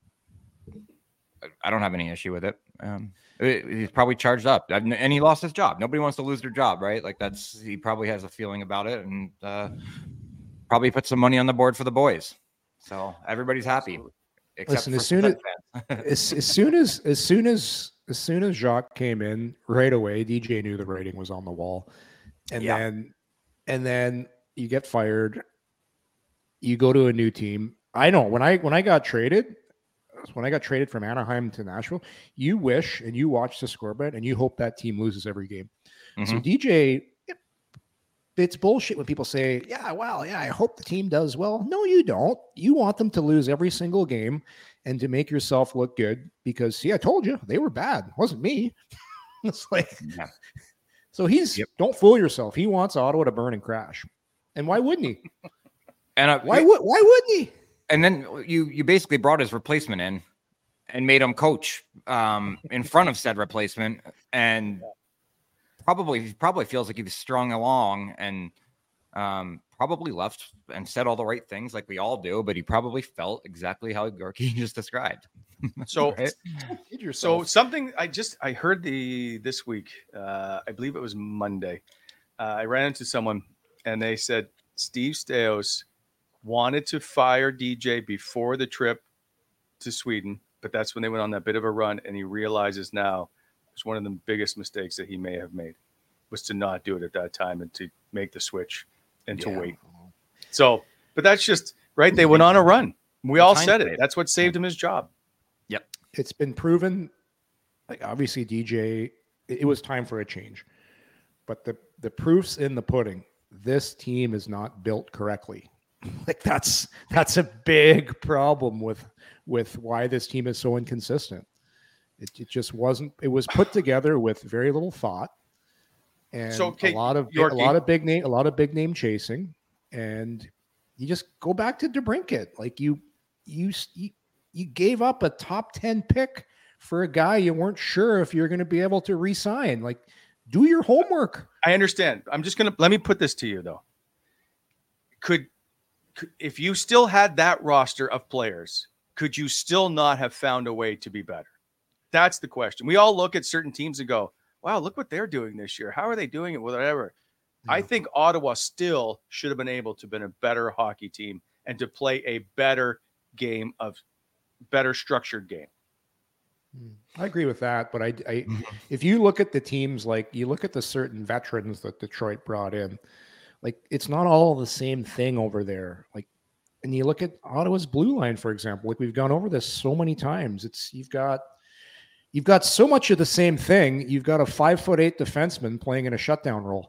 Speaker 6: I don't have any issue with it. Um, it- he's probably charged up and and he lost his job. Nobody wants to lose their job, right? Like that's, he probably has a feeling about it and uh, probably put some money on the board for the boys. So everybody's happy. Except
Speaker 7: Listen,
Speaker 6: for
Speaker 7: as soon as
Speaker 6: Sens fans.
Speaker 7: as, as soon as as soon as as soon as Jacques came in, right away, D J knew the rating was on the wall, and
Speaker 6: Yeah.
Speaker 7: then and then you get fired. You go to a new team. I know when I when I got traded, when I got traded from Anaheim to Nashville, you wish and you watch the scoreboard and you hope that team loses every game. So
Speaker 6: Mhm.
Speaker 7: D J, it- it's bullshit when people say, "Yeah, well, yeah, I hope the team does well." No, you don't. You want them to lose every single game and to make yourself look good because, see, I told you they were bad. It wasn't me. It's like,
Speaker 6: Yeah.
Speaker 7: so he's
Speaker 6: Yep.
Speaker 7: don't fool yourself. He wants Ottawa to burn and crash, and why wouldn't he?
Speaker 6: And uh,
Speaker 7: Why would why wouldn't he?
Speaker 6: and then you you basically brought his replacement in and made him coach um, in front of said replacement, and probably he probably feels like he was strung along and um, probably left and said all the right things like we all do, but he probably felt exactly how Gorky just described.
Speaker 9: So,
Speaker 6: Right?
Speaker 7: Kid
Speaker 9: so
Speaker 7: yourself.
Speaker 9: something I just I heard the this week, uh, I believe it was Monday, uh, I ran into someone and they said Steve Stais wanted to fire D J before the trip to Sweden, but that's when they went on that bit of a run, and he realizes now it's one of the biggest mistakes that he may have made was to not do it at that time and to make the switch and to
Speaker 7: Yeah.
Speaker 9: wait. So, but that's just right. They went on a run. We all said it.
Speaker 6: hindsight.
Speaker 9: That's what saved him his job.
Speaker 6: Yep.
Speaker 7: It's been proven, like obviously D J, it, it was time for a change. But the, the proof's in the pudding. This team is not built correctly. Like that's that's a big problem with with why this team is so inconsistent. It, it just wasn't. It was put together with very little thought, and
Speaker 9: So, okay,
Speaker 7: a lot of
Speaker 9: Yorkie-
Speaker 7: a lot of big name, a lot of big name chasing, and you just go back to DeBrincat. Like you, you, you, you gave up a top ten pick for a guy you weren't sure if you're going to be able to re-sign. Like, do your homework.
Speaker 9: I understand. I'm just going to let me put this to you though. Could, could if you still had that roster of players, could you still not have found a way to be better? That's the question. We all look at certain teams and go, wow, look what they're doing this year. How are they doing it? Whatever. Yeah. I think Ottawa still should have been able to have been a better hockey team and to play a better game of better structured game.
Speaker 7: I agree with that, but I, I, if you look at the teams, like you look at the certain veterans that Detroit brought in, like it's not all the same thing over there. Like, and you look at Ottawa's blue line, for example. Like we've gone over this so many times. It's you've got, you've got so much of the same thing. You've got a five foot eight defenseman playing in a shutdown role.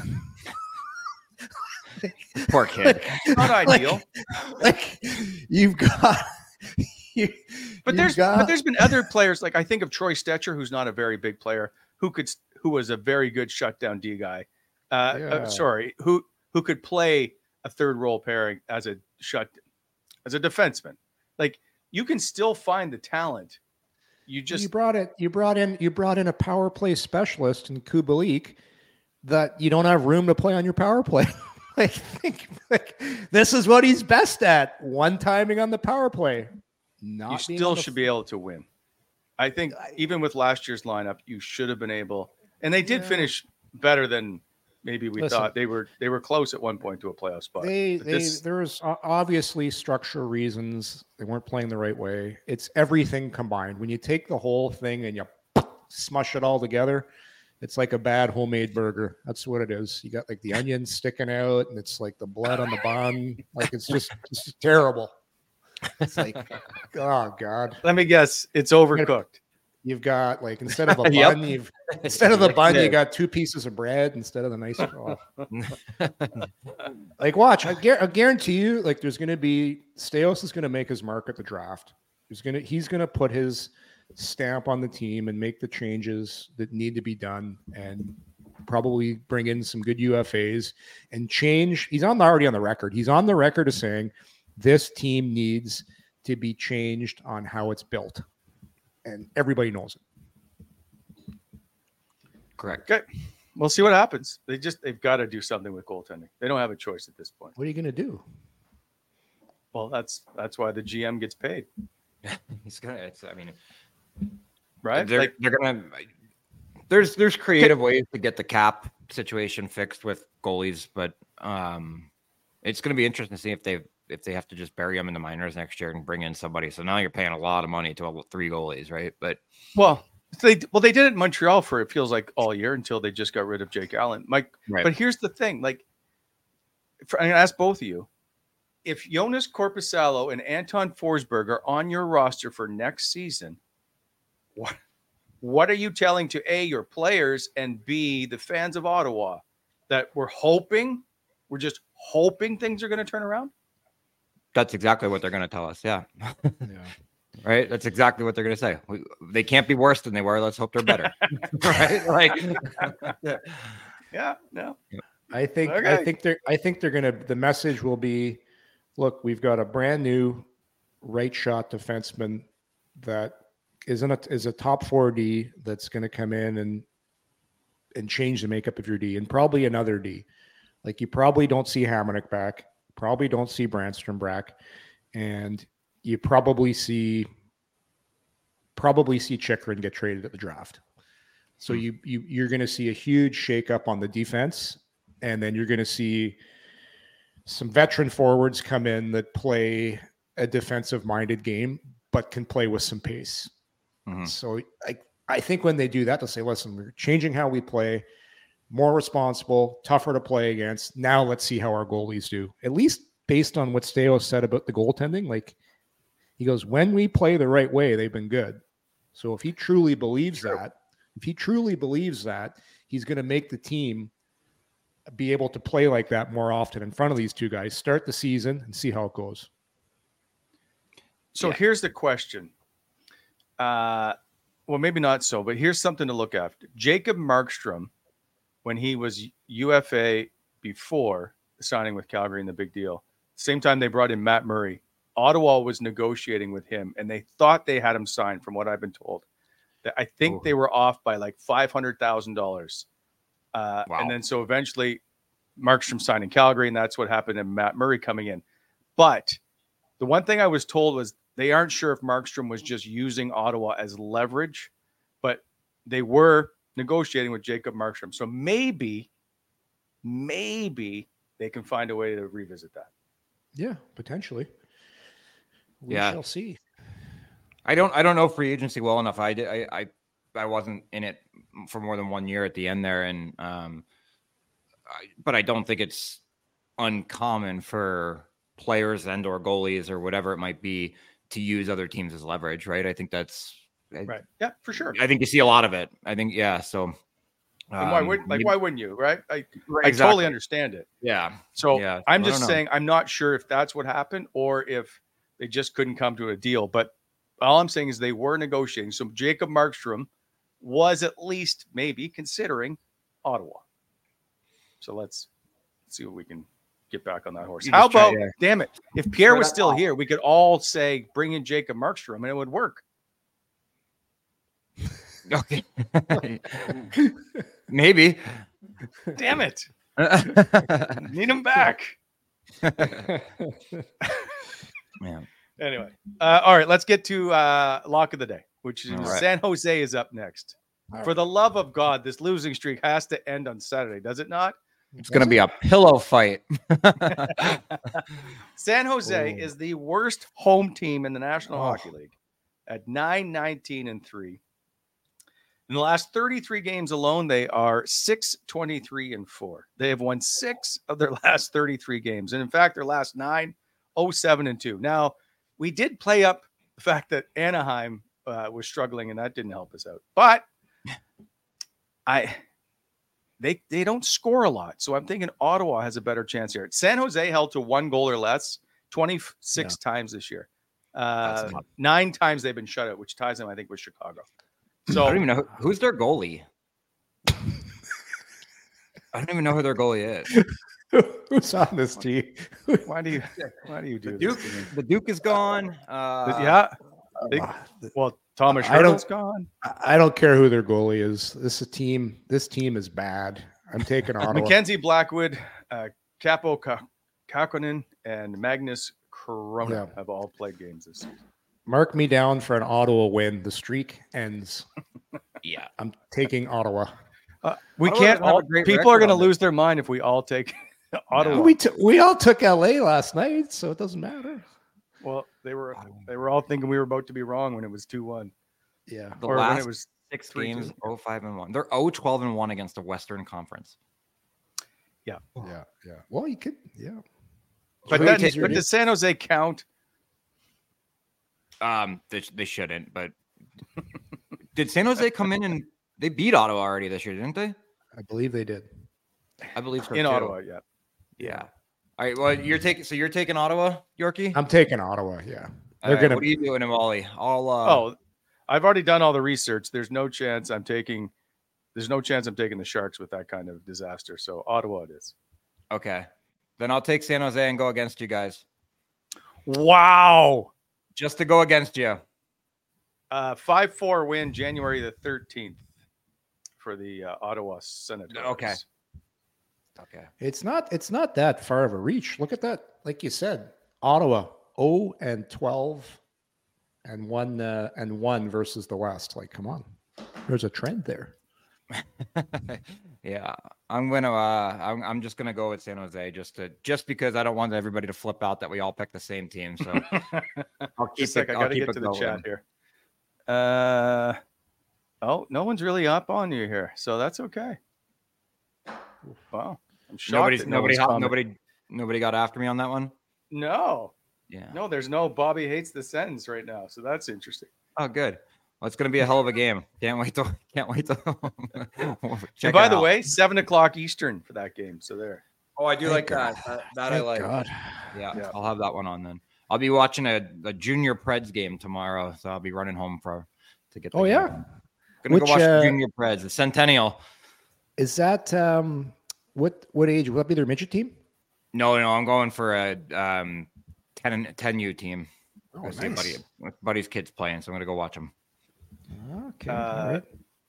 Speaker 6: Poor kid.
Speaker 9: Like, not ideal.
Speaker 7: Like, like you've got. You,
Speaker 9: but there's got... but there's been other players, like I think of Troy Stetcher, who's not a very big player, who could who was a very good shutdown D guy. Uh, yeah. uh, sorry, who who could play a third role pairing as a shut as a defenseman. Like you can still find the talent. You just
Speaker 7: you brought it. You brought in you brought in a power play specialist in Kubalik that you don't have room to play on your power play. I think like this is what he's best at: one timing on the power play. Not
Speaker 9: you still should f- be able to win. I think even with last year's lineup, you should have been able, and they did yeah. finish better than maybe we Listen, thought. They were they were close at one point to a playoff spot.
Speaker 7: They, they this... there was obviously structural reasons they weren't playing the right way. It's everything combined. When you take the whole thing and you smush it all together, it's like a bad homemade burger. That's what it is. You got like the onions sticking out, and it's like the blood on the bun. Like it's just it's terrible. It's like, oh God.
Speaker 9: Let me guess. It's overcooked.
Speaker 7: You've got like, instead of a bun, yep. you've, instead of the bun, you got two pieces of bread instead of the nice. Oh. Like, watch, I, gu- I guarantee you, like there's going to be, Stais is going to make his mark at the draft. He's going to, he's going to put his stamp on the team and make the changes that need to be done and probably bring in some good U F As and change. He's on the, already on the record. He's on the record of saying, this team needs to be changed on how it's built. And everybody knows it.
Speaker 6: Correct.
Speaker 9: Okay. We'll see what happens. They just, they've got to do something with goaltending. They don't have a choice at this point.
Speaker 7: What are you going to do?
Speaker 9: Well, that's, that's why the G M gets paid.
Speaker 6: He's going to, it's, I mean,
Speaker 9: right.
Speaker 6: They're,
Speaker 9: like,
Speaker 6: they're going to, there's, there's creative ways to get the cap situation fixed with goalies, but um, it's going to be interesting to see if they've, if they have to just bury them in the minors next year and bring in somebody. So now you're paying a lot of money to three goalies, right? But
Speaker 9: well, they well they did it in Montreal for it feels like all year until they just got rid of Jake Allen. Mike, right. But here's the thing: like, for, I'm gonna ask both of you, if Jonas Korpisalo and Anton Forsberg are on your roster for next season, what what are you telling to A, your players, and B, the fans of Ottawa that we're hoping, we're just hoping things are going to turn around?
Speaker 6: That's exactly what they're going to tell us. Yeah.
Speaker 7: Yeah.
Speaker 6: Right. That's exactly what they're going to say. We, they can't be worse than they were. Let's hope they're better. Right. Like,
Speaker 9: yeah. Yeah. No.
Speaker 7: I think, okay. I think they're, I think they're going to, the message will be, look, we've got a brand new right shot defenseman that isn't a, is a top four D that's going to come in and, and change the makeup of your D and probably another D. Like you probably don't see Hamonic back. Probably don't see Brandstrom back, and you probably see probably see Chychrun get traded at the draft. So you you you're going to see a huge shakeup on the defense, and then you're going to see some veteran forwards come in that play a defensive-minded game, but can play with some pace. Mm-hmm. So I, I think when they do that, they'll say, listen, we're changing how we play, more responsible, tougher to play against. Now let's see how our goalies do. At least based on what Staios said about the goaltending, like he goes, when we play the right way, they've been good. So if he truly believes True. that, if he truly believes that, he's going to make the team be able to play like that more often in front of these two guys, start the season and see how it goes.
Speaker 9: So yeah. here's the question. Uh, well, maybe not so, but here's something to look after. Jacob Markstrom, when he was U F A before signing with Calgary in the big deal, same time they brought in Matt Murray, Ottawa was negotiating with him, and they thought they had him signed, from what I've been told. I think Ooh. they were off by like five hundred thousand dollars. Uh, wow. And then so eventually Markstrom signed in Calgary, and that's what happened to Matt Murray coming in. But the one thing I was told was they aren't sure if Markstrom was just using Ottawa as leverage, but they were negotiating with Jacob Markstrom. So maybe, maybe they can find a way to revisit that.
Speaker 7: Yeah, potentially. We
Speaker 6: yeah.
Speaker 7: shall see.
Speaker 6: I don't. I don't know free agency well enough. I did. I. I, I wasn't in it for more than one year at the end there, and um, I, but I don't think it's uncommon for players and or goalies or whatever it might be to use other teams as leverage, right? I think that's
Speaker 9: right. Yeah, for sure.
Speaker 6: I think you see a lot of it. I think, yeah. So, um,
Speaker 9: and why would like why wouldn't you, right? I
Speaker 6: right,
Speaker 9: I
Speaker 6: exactly.
Speaker 9: totally understand it.
Speaker 6: Yeah.
Speaker 9: So
Speaker 6: yeah.
Speaker 9: I'm just saying I'm not sure if that's what happened or if they just couldn't come to a deal. But all I'm saying is they were negotiating. So Jacob Markstrom was at least maybe considering Ottawa. So let's, let's see what we can get back on that horse. How about, try, yeah. damn it, if Pierre was still here, we could all say, bring in Jacob Markstrom, and it would work.
Speaker 6: Okay. Maybe.
Speaker 9: Damn it. Need him back.
Speaker 6: Man.
Speaker 9: Anyway, uh, all right, let's get to uh, lock of the day, which is right. San Jose is up next. All For right. the love of God, this losing streak has to end on Saturday, does it not?
Speaker 6: It's going to be a pillow fight.
Speaker 9: San Jose
Speaker 7: Oh.
Speaker 9: is the worst home team in the National
Speaker 7: Oh.
Speaker 9: Hockey League at nine nineteen and three. In the last thirty-three games alone, they are six twenty-three and four. They have won six of their last thirty-three games. And in fact, their last nine, oh seven and two. Now, we did play up the fact that Anaheim uh, was struggling, and that didn't help us out. But I, they they don't score a lot, so I'm thinking Ottawa has a better chance here. San Jose held to one goal or less twenty-six yeah. times this year. Uh, nine times they've been shut out, which ties them, I think, with Chicago. So
Speaker 6: I don't even know who, who's their goalie. I don't even know who their goalie is.
Speaker 7: Who's on this team?
Speaker 9: Why do you why do you do
Speaker 6: the
Speaker 9: this?
Speaker 6: Duke, the Duke is gone. Uh,
Speaker 9: yeah. Big, well, Thomas Hertle's gone.
Speaker 7: I don't care who their goalie is. This is a team. This team is bad. I'm taking Ottawa.
Speaker 9: Mackenzie Blackwood, uh, Capo Kakkonen, and Magnus Corona yeah. have all played games this season.
Speaker 7: Mark me down for an Ottawa win. The streak ends.
Speaker 6: Yeah,
Speaker 7: I'm taking Ottawa.
Speaker 9: Uh, we Ottawa can't. All, people are going to lose their mind if we all take Ottawa.
Speaker 7: No. We t- we all took L A last night, so it doesn't matter.
Speaker 9: Well, they were they were all thinking we were about to be wrong when it was two one.
Speaker 7: Yeah,
Speaker 6: the or last when it was six games, oh five and one. They're oh twelve and one against the Western Conference.
Speaker 9: Yeah,
Speaker 7: yeah, yeah. Well, you could, yeah.
Speaker 9: But, that, but does San Jose count?
Speaker 6: Um, they, they shouldn't. But did San Jose come in and they beat Ottawa already this year, didn't they?
Speaker 7: I believe they did.
Speaker 6: I believe so
Speaker 9: in
Speaker 6: too.
Speaker 9: Ottawa. Yeah,
Speaker 6: yeah. All right. Well, you're taking. So you're taking Ottawa, Yorkie?
Speaker 7: I'm taking Ottawa. Yeah.
Speaker 6: They're right, gonna. What are you doing, Wally? I'll. Uh...
Speaker 9: Oh, I've already done all the research. There's no chance I'm taking. There's no chance I'm taking the Sharks with that kind of disaster. So Ottawa it is.
Speaker 6: Okay. Then I'll take San Jose and go against you guys.
Speaker 9: Wow.
Speaker 6: Just to go against you.
Speaker 9: Uh, five four win January the thirteenth for the uh, Ottawa Senators.
Speaker 6: Okay.
Speaker 7: Okay. It's not it's not that far of a reach. Look at that. Like you said, Ottawa oh and twelve and one uh, and one versus the West. Like, come on. There's a trend there.
Speaker 6: Yeah, I'm gonna. Uh, I'm. I'm just gonna go with San Jose, just to just because I don't want everybody to flip out that we all pick the same team. So I'll keep
Speaker 9: Just
Speaker 6: it.
Speaker 9: like I
Speaker 6: I'll
Speaker 9: got to
Speaker 6: keep
Speaker 9: get
Speaker 6: it
Speaker 9: to the
Speaker 6: going.
Speaker 9: chat here. Uh, oh, no one's really up on you here, so that's okay. Wow, I'm shocked.
Speaker 6: Nobody's
Speaker 9: that no
Speaker 6: nobody
Speaker 9: one's
Speaker 6: hot,
Speaker 9: commented.
Speaker 6: nobody nobody got after me on that one.
Speaker 9: No,
Speaker 6: Yeah.
Speaker 9: no, there's no Bobby hates the sentence right now, so that's interesting.
Speaker 6: Oh, good. Well, it's gonna be a hell of a game. Can't wait to. Can't wait to. check
Speaker 9: And by
Speaker 6: it
Speaker 9: the
Speaker 6: out.
Speaker 9: way, seven o'clock Eastern for that game. So there.
Speaker 6: Oh, I do
Speaker 7: Thank
Speaker 6: like
Speaker 7: God.
Speaker 6: that. That, that I
Speaker 7: Thank
Speaker 6: like.
Speaker 7: God.
Speaker 6: Yeah,
Speaker 9: Yeah.
Speaker 6: I'll have that one on then. I'll be watching a, a junior Preds game tomorrow, so I'll be running home for to get. The
Speaker 7: Oh
Speaker 6: game.
Speaker 7: yeah.
Speaker 6: Gonna
Speaker 7: Which,
Speaker 6: go watch
Speaker 7: uh,
Speaker 6: the junior Preds, the Centennial.
Speaker 7: Is that um what what age? Will that be their midget team?
Speaker 6: No, no, I'm going for a um ten ten U team.
Speaker 7: Oh,
Speaker 6: I see
Speaker 7: nice.
Speaker 6: buddy, buddy's kids playing, so I'm gonna go watch them.
Speaker 7: Okay.
Speaker 9: Uh,
Speaker 7: all right.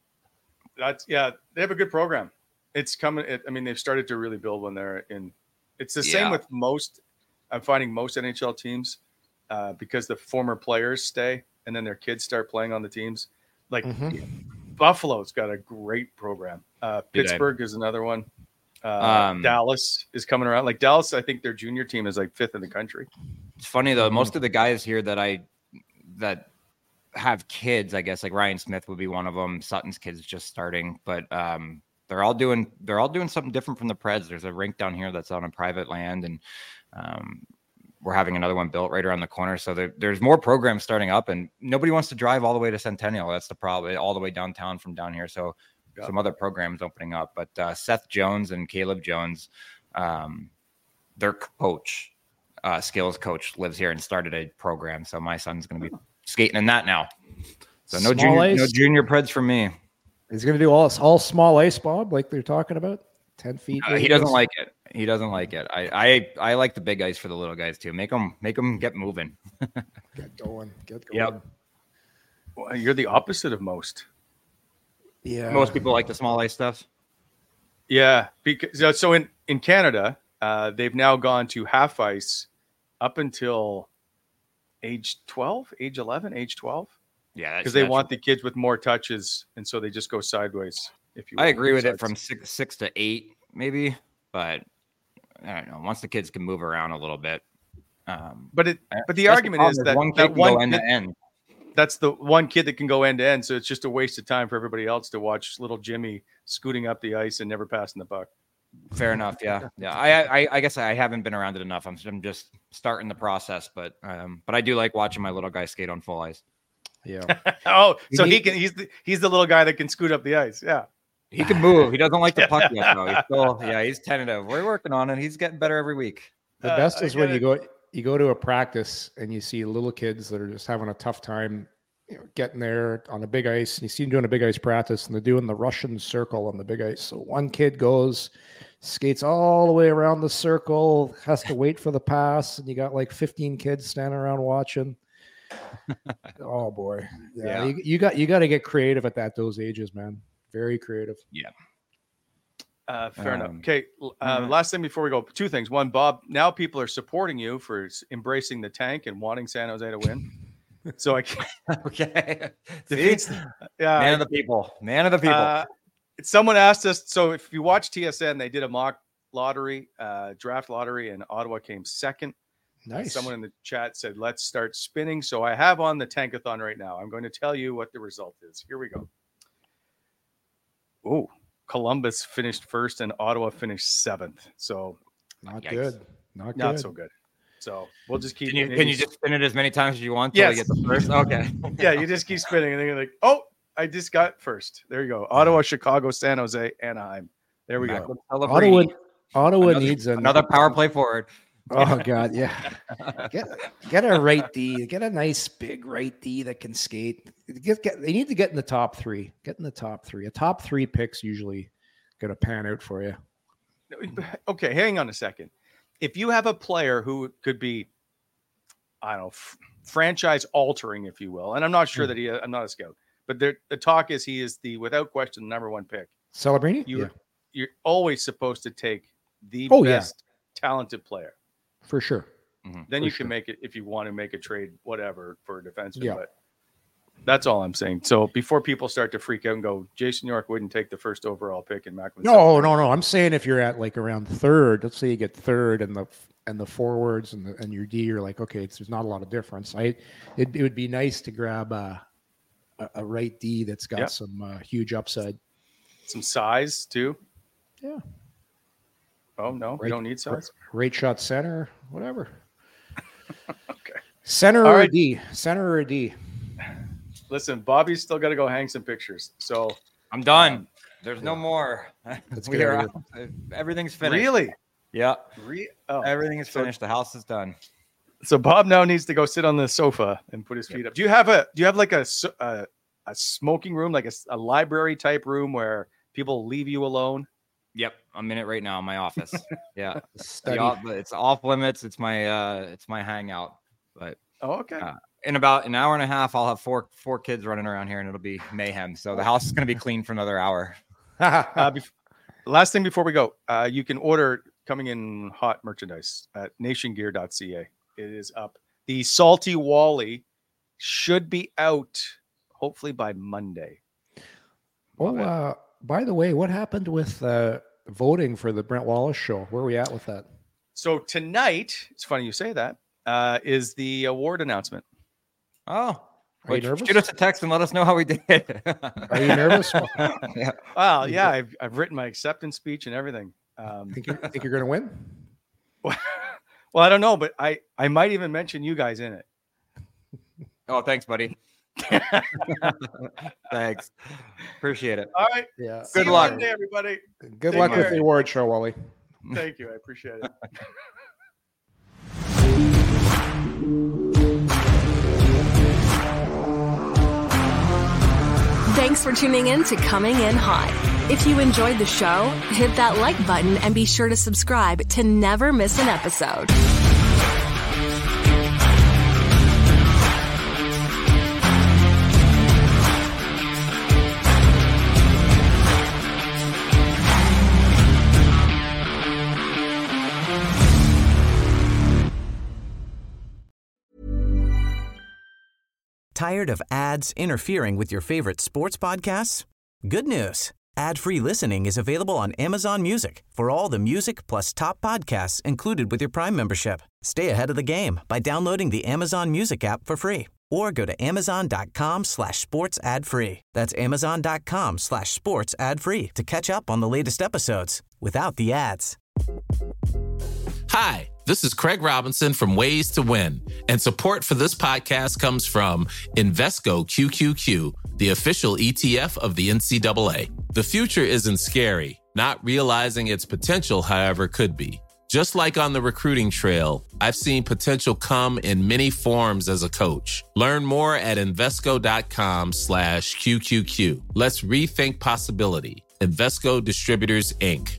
Speaker 9: That's yeah. They have a good program. It's coming. It, I mean, they've started to really build one there. In it's the same
Speaker 6: Yeah.
Speaker 9: with most. I'm finding most N H L teams uh, because the former players stay and then their kids start playing on the teams. Like
Speaker 7: Mhm.
Speaker 9: Buffalo's got a great program. Uh,
Speaker 6: Do they?
Speaker 9: Pittsburgh is another one. Uh,
Speaker 6: Um,
Speaker 9: Dallas is coming around. Like Dallas, I think their junior team is like fifth in the country.
Speaker 6: It's funny though.
Speaker 7: Mm-hmm.
Speaker 6: Most of the guys here that I that have kids, I guess, like Ryan Smith would be one of them. Sutton's kids just starting, but um, they're all doing they're all doing something different from the Preds. There's a rink down here that's on a private land, and um, we're having another one built right around the corner. So there, there's more programs starting up, and nobody wants to drive all the way to Centennial. That's the problem, all the way downtown from down here. So
Speaker 9: Yeah.
Speaker 6: some other programs opening up, but uh, Seth Jones and Caleb Jones, um, their coach, uh, skills coach, lives here and started a program. So my son's going to be skating in that now. So no
Speaker 7: Small
Speaker 6: junior,
Speaker 7: ice?
Speaker 6: no junior Preds for me.
Speaker 7: He's gonna do all all small ice, Bob, like they're talking about. Ten feet.
Speaker 6: Uh, he doesn't like it. He doesn't like it. I, I, I like the big ice for the little guys too. Make them, make them get moving.
Speaker 7: Get going. Get going.
Speaker 6: Yep.
Speaker 9: Well, you're the opposite of most.
Speaker 7: Yeah.
Speaker 6: Most people like the small ice stuff.
Speaker 9: Yeah, because so- so in in Canada, uh, they've now gone to half ice up until age twelve, age eleven, age twelve,
Speaker 6: Yeah,
Speaker 9: because they want the kids with more touches, and so they just go sideways. If you,
Speaker 6: I
Speaker 9: will.
Speaker 6: agree with
Speaker 9: So
Speaker 6: it from
Speaker 9: it's-
Speaker 6: six, six to eight, maybe, but I don't know. Once the kids can move around a little bit, um,
Speaker 9: But it, but the
Speaker 6: that's
Speaker 9: argument
Speaker 6: problem
Speaker 9: is
Speaker 6: is
Speaker 9: that
Speaker 6: one kid
Speaker 9: that
Speaker 6: can go
Speaker 9: one
Speaker 6: end
Speaker 9: kid,
Speaker 6: to end.
Speaker 9: that's the one kid that can go end to end. So it's just a waste of time for everybody else to watch little Jimmy scooting up the ice and never passing the puck.
Speaker 6: Fair enough. Yeah, yeah. I, I, I guess I haven't been around it enough. I'm, I'm just starting the process, but, um, but I do like watching my little guy skate on full ice.
Speaker 7: Yeah.
Speaker 9: Oh,
Speaker 7: You
Speaker 9: so he
Speaker 7: need-
Speaker 9: can. He's the, he's the little guy that can scoot up the ice. Yeah.
Speaker 6: He can move. He doesn't like the puck yet, though. He's still, yeah, he's tentative. We're working on it. He's getting better every week.
Speaker 7: The
Speaker 9: Uh,
Speaker 7: best
Speaker 9: I
Speaker 7: is when
Speaker 9: get
Speaker 7: you
Speaker 9: it.
Speaker 7: go you go to a practice and you see little kids that are just having a tough time, you know, getting there on the big ice. And you see them doing a big ice practice, and they're doing the Russian circle on the big ice. So one kid goes, skates all the way around the circle, has to wait for the pass, and you got like fifteen kids standing around watching. Oh boy, yeah,
Speaker 6: Yeah.
Speaker 7: You, you got you got to get creative at that those ages, man. Very creative.
Speaker 6: Yeah.
Speaker 9: Uh, fair enough.
Speaker 6: Um,
Speaker 9: Okay. l- Uh,
Speaker 6: mhm.
Speaker 9: Last thing before we go, two things. One, Bob, now people are supporting you for s- embracing the tank and wanting San Jose to win. So I can't.
Speaker 6: Okay. See?
Speaker 9: Defeats- Yeah.
Speaker 6: Man of the people. Man of the people.
Speaker 9: Uh, someone asked us. So if you watch T S N, they did a mock lottery, uh, draft lottery, and Ottawa came second. Uh,
Speaker 7: Nice.
Speaker 9: Someone in the chat said, let's start spinning. So I have on the tankathon right now. I'm going to tell you what the result is. Here we go. Oh, Columbus finished first and Ottawa finished seventh. So
Speaker 7: Not
Speaker 6: Yikes.
Speaker 7: good. Not,
Speaker 9: not
Speaker 7: good.
Speaker 9: so good. So we'll just keep.
Speaker 6: Can you
Speaker 9: maybe
Speaker 6: can you
Speaker 9: s-
Speaker 6: just spin it as many times as you want till you
Speaker 9: Yes.
Speaker 6: get the first? Okay.
Speaker 9: yeah, you just keep spinning, and then you're like, oh, I just got first. There you go. Ottawa, Chicago, San Jose, Anaheim. There we go.
Speaker 6: Macklin
Speaker 7: Ottawa,
Speaker 6: Celebrini.
Speaker 7: Ottawa
Speaker 6: Another-
Speaker 7: needs an,
Speaker 6: Another power play forward.
Speaker 7: Oh God, yeah. Get get a right D. Get a nice big right D that can skate. Get, get they need to get in the top three. Get in the top three. A top three pick's usually gonna pan out for you.
Speaker 9: Okay, hang on a second. If you have a player who could be, I don't know, f- franchise altering, if you will, and I'm not sure that he, I'm not a scout, but there, the talk is he is the, without question, the number one pick.
Speaker 7: Celebrini?
Speaker 9: You,
Speaker 7: Yeah,
Speaker 9: You're always supposed to take the
Speaker 7: Oh, yeah.
Speaker 9: best talented player.
Speaker 7: for sure.
Speaker 9: Then
Speaker 7: For
Speaker 9: you
Speaker 7: sure.
Speaker 9: can make it if you want to make a trade, whatever, for a defenseman.
Speaker 7: Yeah.
Speaker 9: But That's all I'm saying. So before people start to freak out and go, Jason York wouldn't take the first overall pick in Macklin.
Speaker 7: No, no, no. I'm saying if you're at like around third, let's say you get third and the and the forwards and the, and your D, you're like, okay, it's, there's not a lot of difference. I it, it would be nice to grab a a, a right D that's got yep. some uh, huge upside,
Speaker 9: some size too.
Speaker 7: Yeah.
Speaker 9: Oh no, right, we don't need size.
Speaker 7: Right shot center, whatever.
Speaker 9: Okay.
Speaker 7: Center
Speaker 9: All
Speaker 7: or
Speaker 9: right.
Speaker 7: a D? Center or a D?
Speaker 9: Listen, Bobby's still got to go hang some pictures. So
Speaker 6: I'm done. Um, There's
Speaker 7: yeah.
Speaker 6: no more.
Speaker 7: Let's
Speaker 6: we
Speaker 7: get
Speaker 6: are
Speaker 7: out
Speaker 6: out. Everything's finished.
Speaker 9: Really?
Speaker 6: Yeah.
Speaker 9: Re- oh.
Speaker 6: Everything is finished.
Speaker 9: So,
Speaker 6: the house is done.
Speaker 9: So Bob now needs to go sit on the sofa and put his feet up. Do you have a? Do you have like a a, a smoking room, like a, a library type room where people leave you alone?
Speaker 6: Yep, I'm in it right now in my office. Yeah,
Speaker 7: Study.
Speaker 6: Off, it's off limits. It's my uh, it's my hangout. But
Speaker 9: oh, okay.
Speaker 6: Uh, in about an hour and a half, I'll have four four kids running around here, and it'll be mayhem. So the house is going to be clean for another hour.
Speaker 9: uh, bef- last thing before we go, uh, you can order coming in hot merchandise at nation gear dot c a. It is up. The Salty Wally should be out hopefully by Monday.
Speaker 7: Oh, uh, by the way, what happened with uh, voting for the Brent Wallace show? Where are we at with that?
Speaker 9: So tonight, it's funny you say that, uh, is the award announcement.
Speaker 6: Oh,
Speaker 7: are you nervous?
Speaker 6: Shoot us a text and let us know how we did.
Speaker 7: Are you nervous?
Speaker 6: Yeah.
Speaker 9: Well, yeah, I've, I've written my acceptance speech and everything. Um,
Speaker 7: think, you, think you're going to win?
Speaker 9: Well, I don't know, but I, I might even mention you guys in it.
Speaker 6: Oh, thanks, buddy. Thanks. Appreciate it.
Speaker 9: All right.
Speaker 7: Yeah.
Speaker 9: See
Speaker 6: Good
Speaker 9: you
Speaker 6: luck.
Speaker 9: Monday, everybody.
Speaker 7: Good
Speaker 9: Take
Speaker 7: luck
Speaker 9: care.
Speaker 7: with the award show, Wally.
Speaker 9: Thank you. I appreciate it.
Speaker 4: Thanks for tuning in to Coming In Hot. If you enjoyed the show, hit that like button and be sure to subscribe to never miss an episode.
Speaker 11: Tired of ads interfering with your favorite sports podcasts? Good news. Ad-free listening is available on Amazon Music for all the music plus top podcasts included with your Prime membership. Stay ahead of the game by downloading the Amazon Music app for free or go to amazon.com slash sports ad free. That's amazon.com slash sports ad free to catch up on the latest episodes without the ads.
Speaker 12: Hi, this is Craig Robinson from Ways to Win, and support for this podcast comes from Invesco Q Q Q, the official E T F of the N C double A. The future isn't scary. Not realizing its potential, however, could be. Just like on the recruiting trail, I've seen potential come in many forms as a coach. Learn more at Invesco.com slash QQQ. Let's rethink possibility. Invesco Distributors, Incorporated.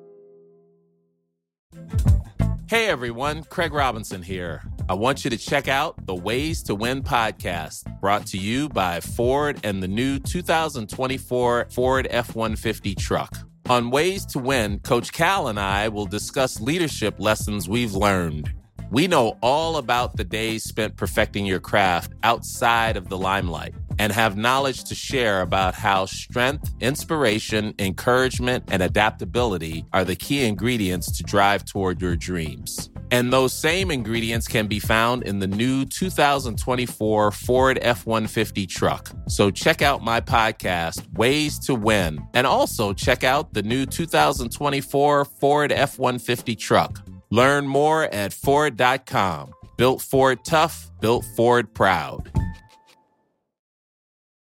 Speaker 12: Hey everyone, Craig Robinson here. I want you to check out the Ways to Win podcast, brought to you by Ford and the new two thousand twenty-four Ford F one fifty truck. On Ways to Win, Coach Cal and I will discuss leadership lessons we've learned. We know all about the days spent perfecting your craft outside of the limelight and have knowledge to share about how strength, inspiration, encouragement, and adaptability are the key ingredients to drive toward your dreams. And those same ingredients can be found in the new two thousand twenty-four Ford F one fifty truck. So check out my podcast, Ways to Win, and also check out the new two thousand twenty-four Ford F one fifty truck. Learn more at Ford dot com. Built Ford tough, built Ford proud.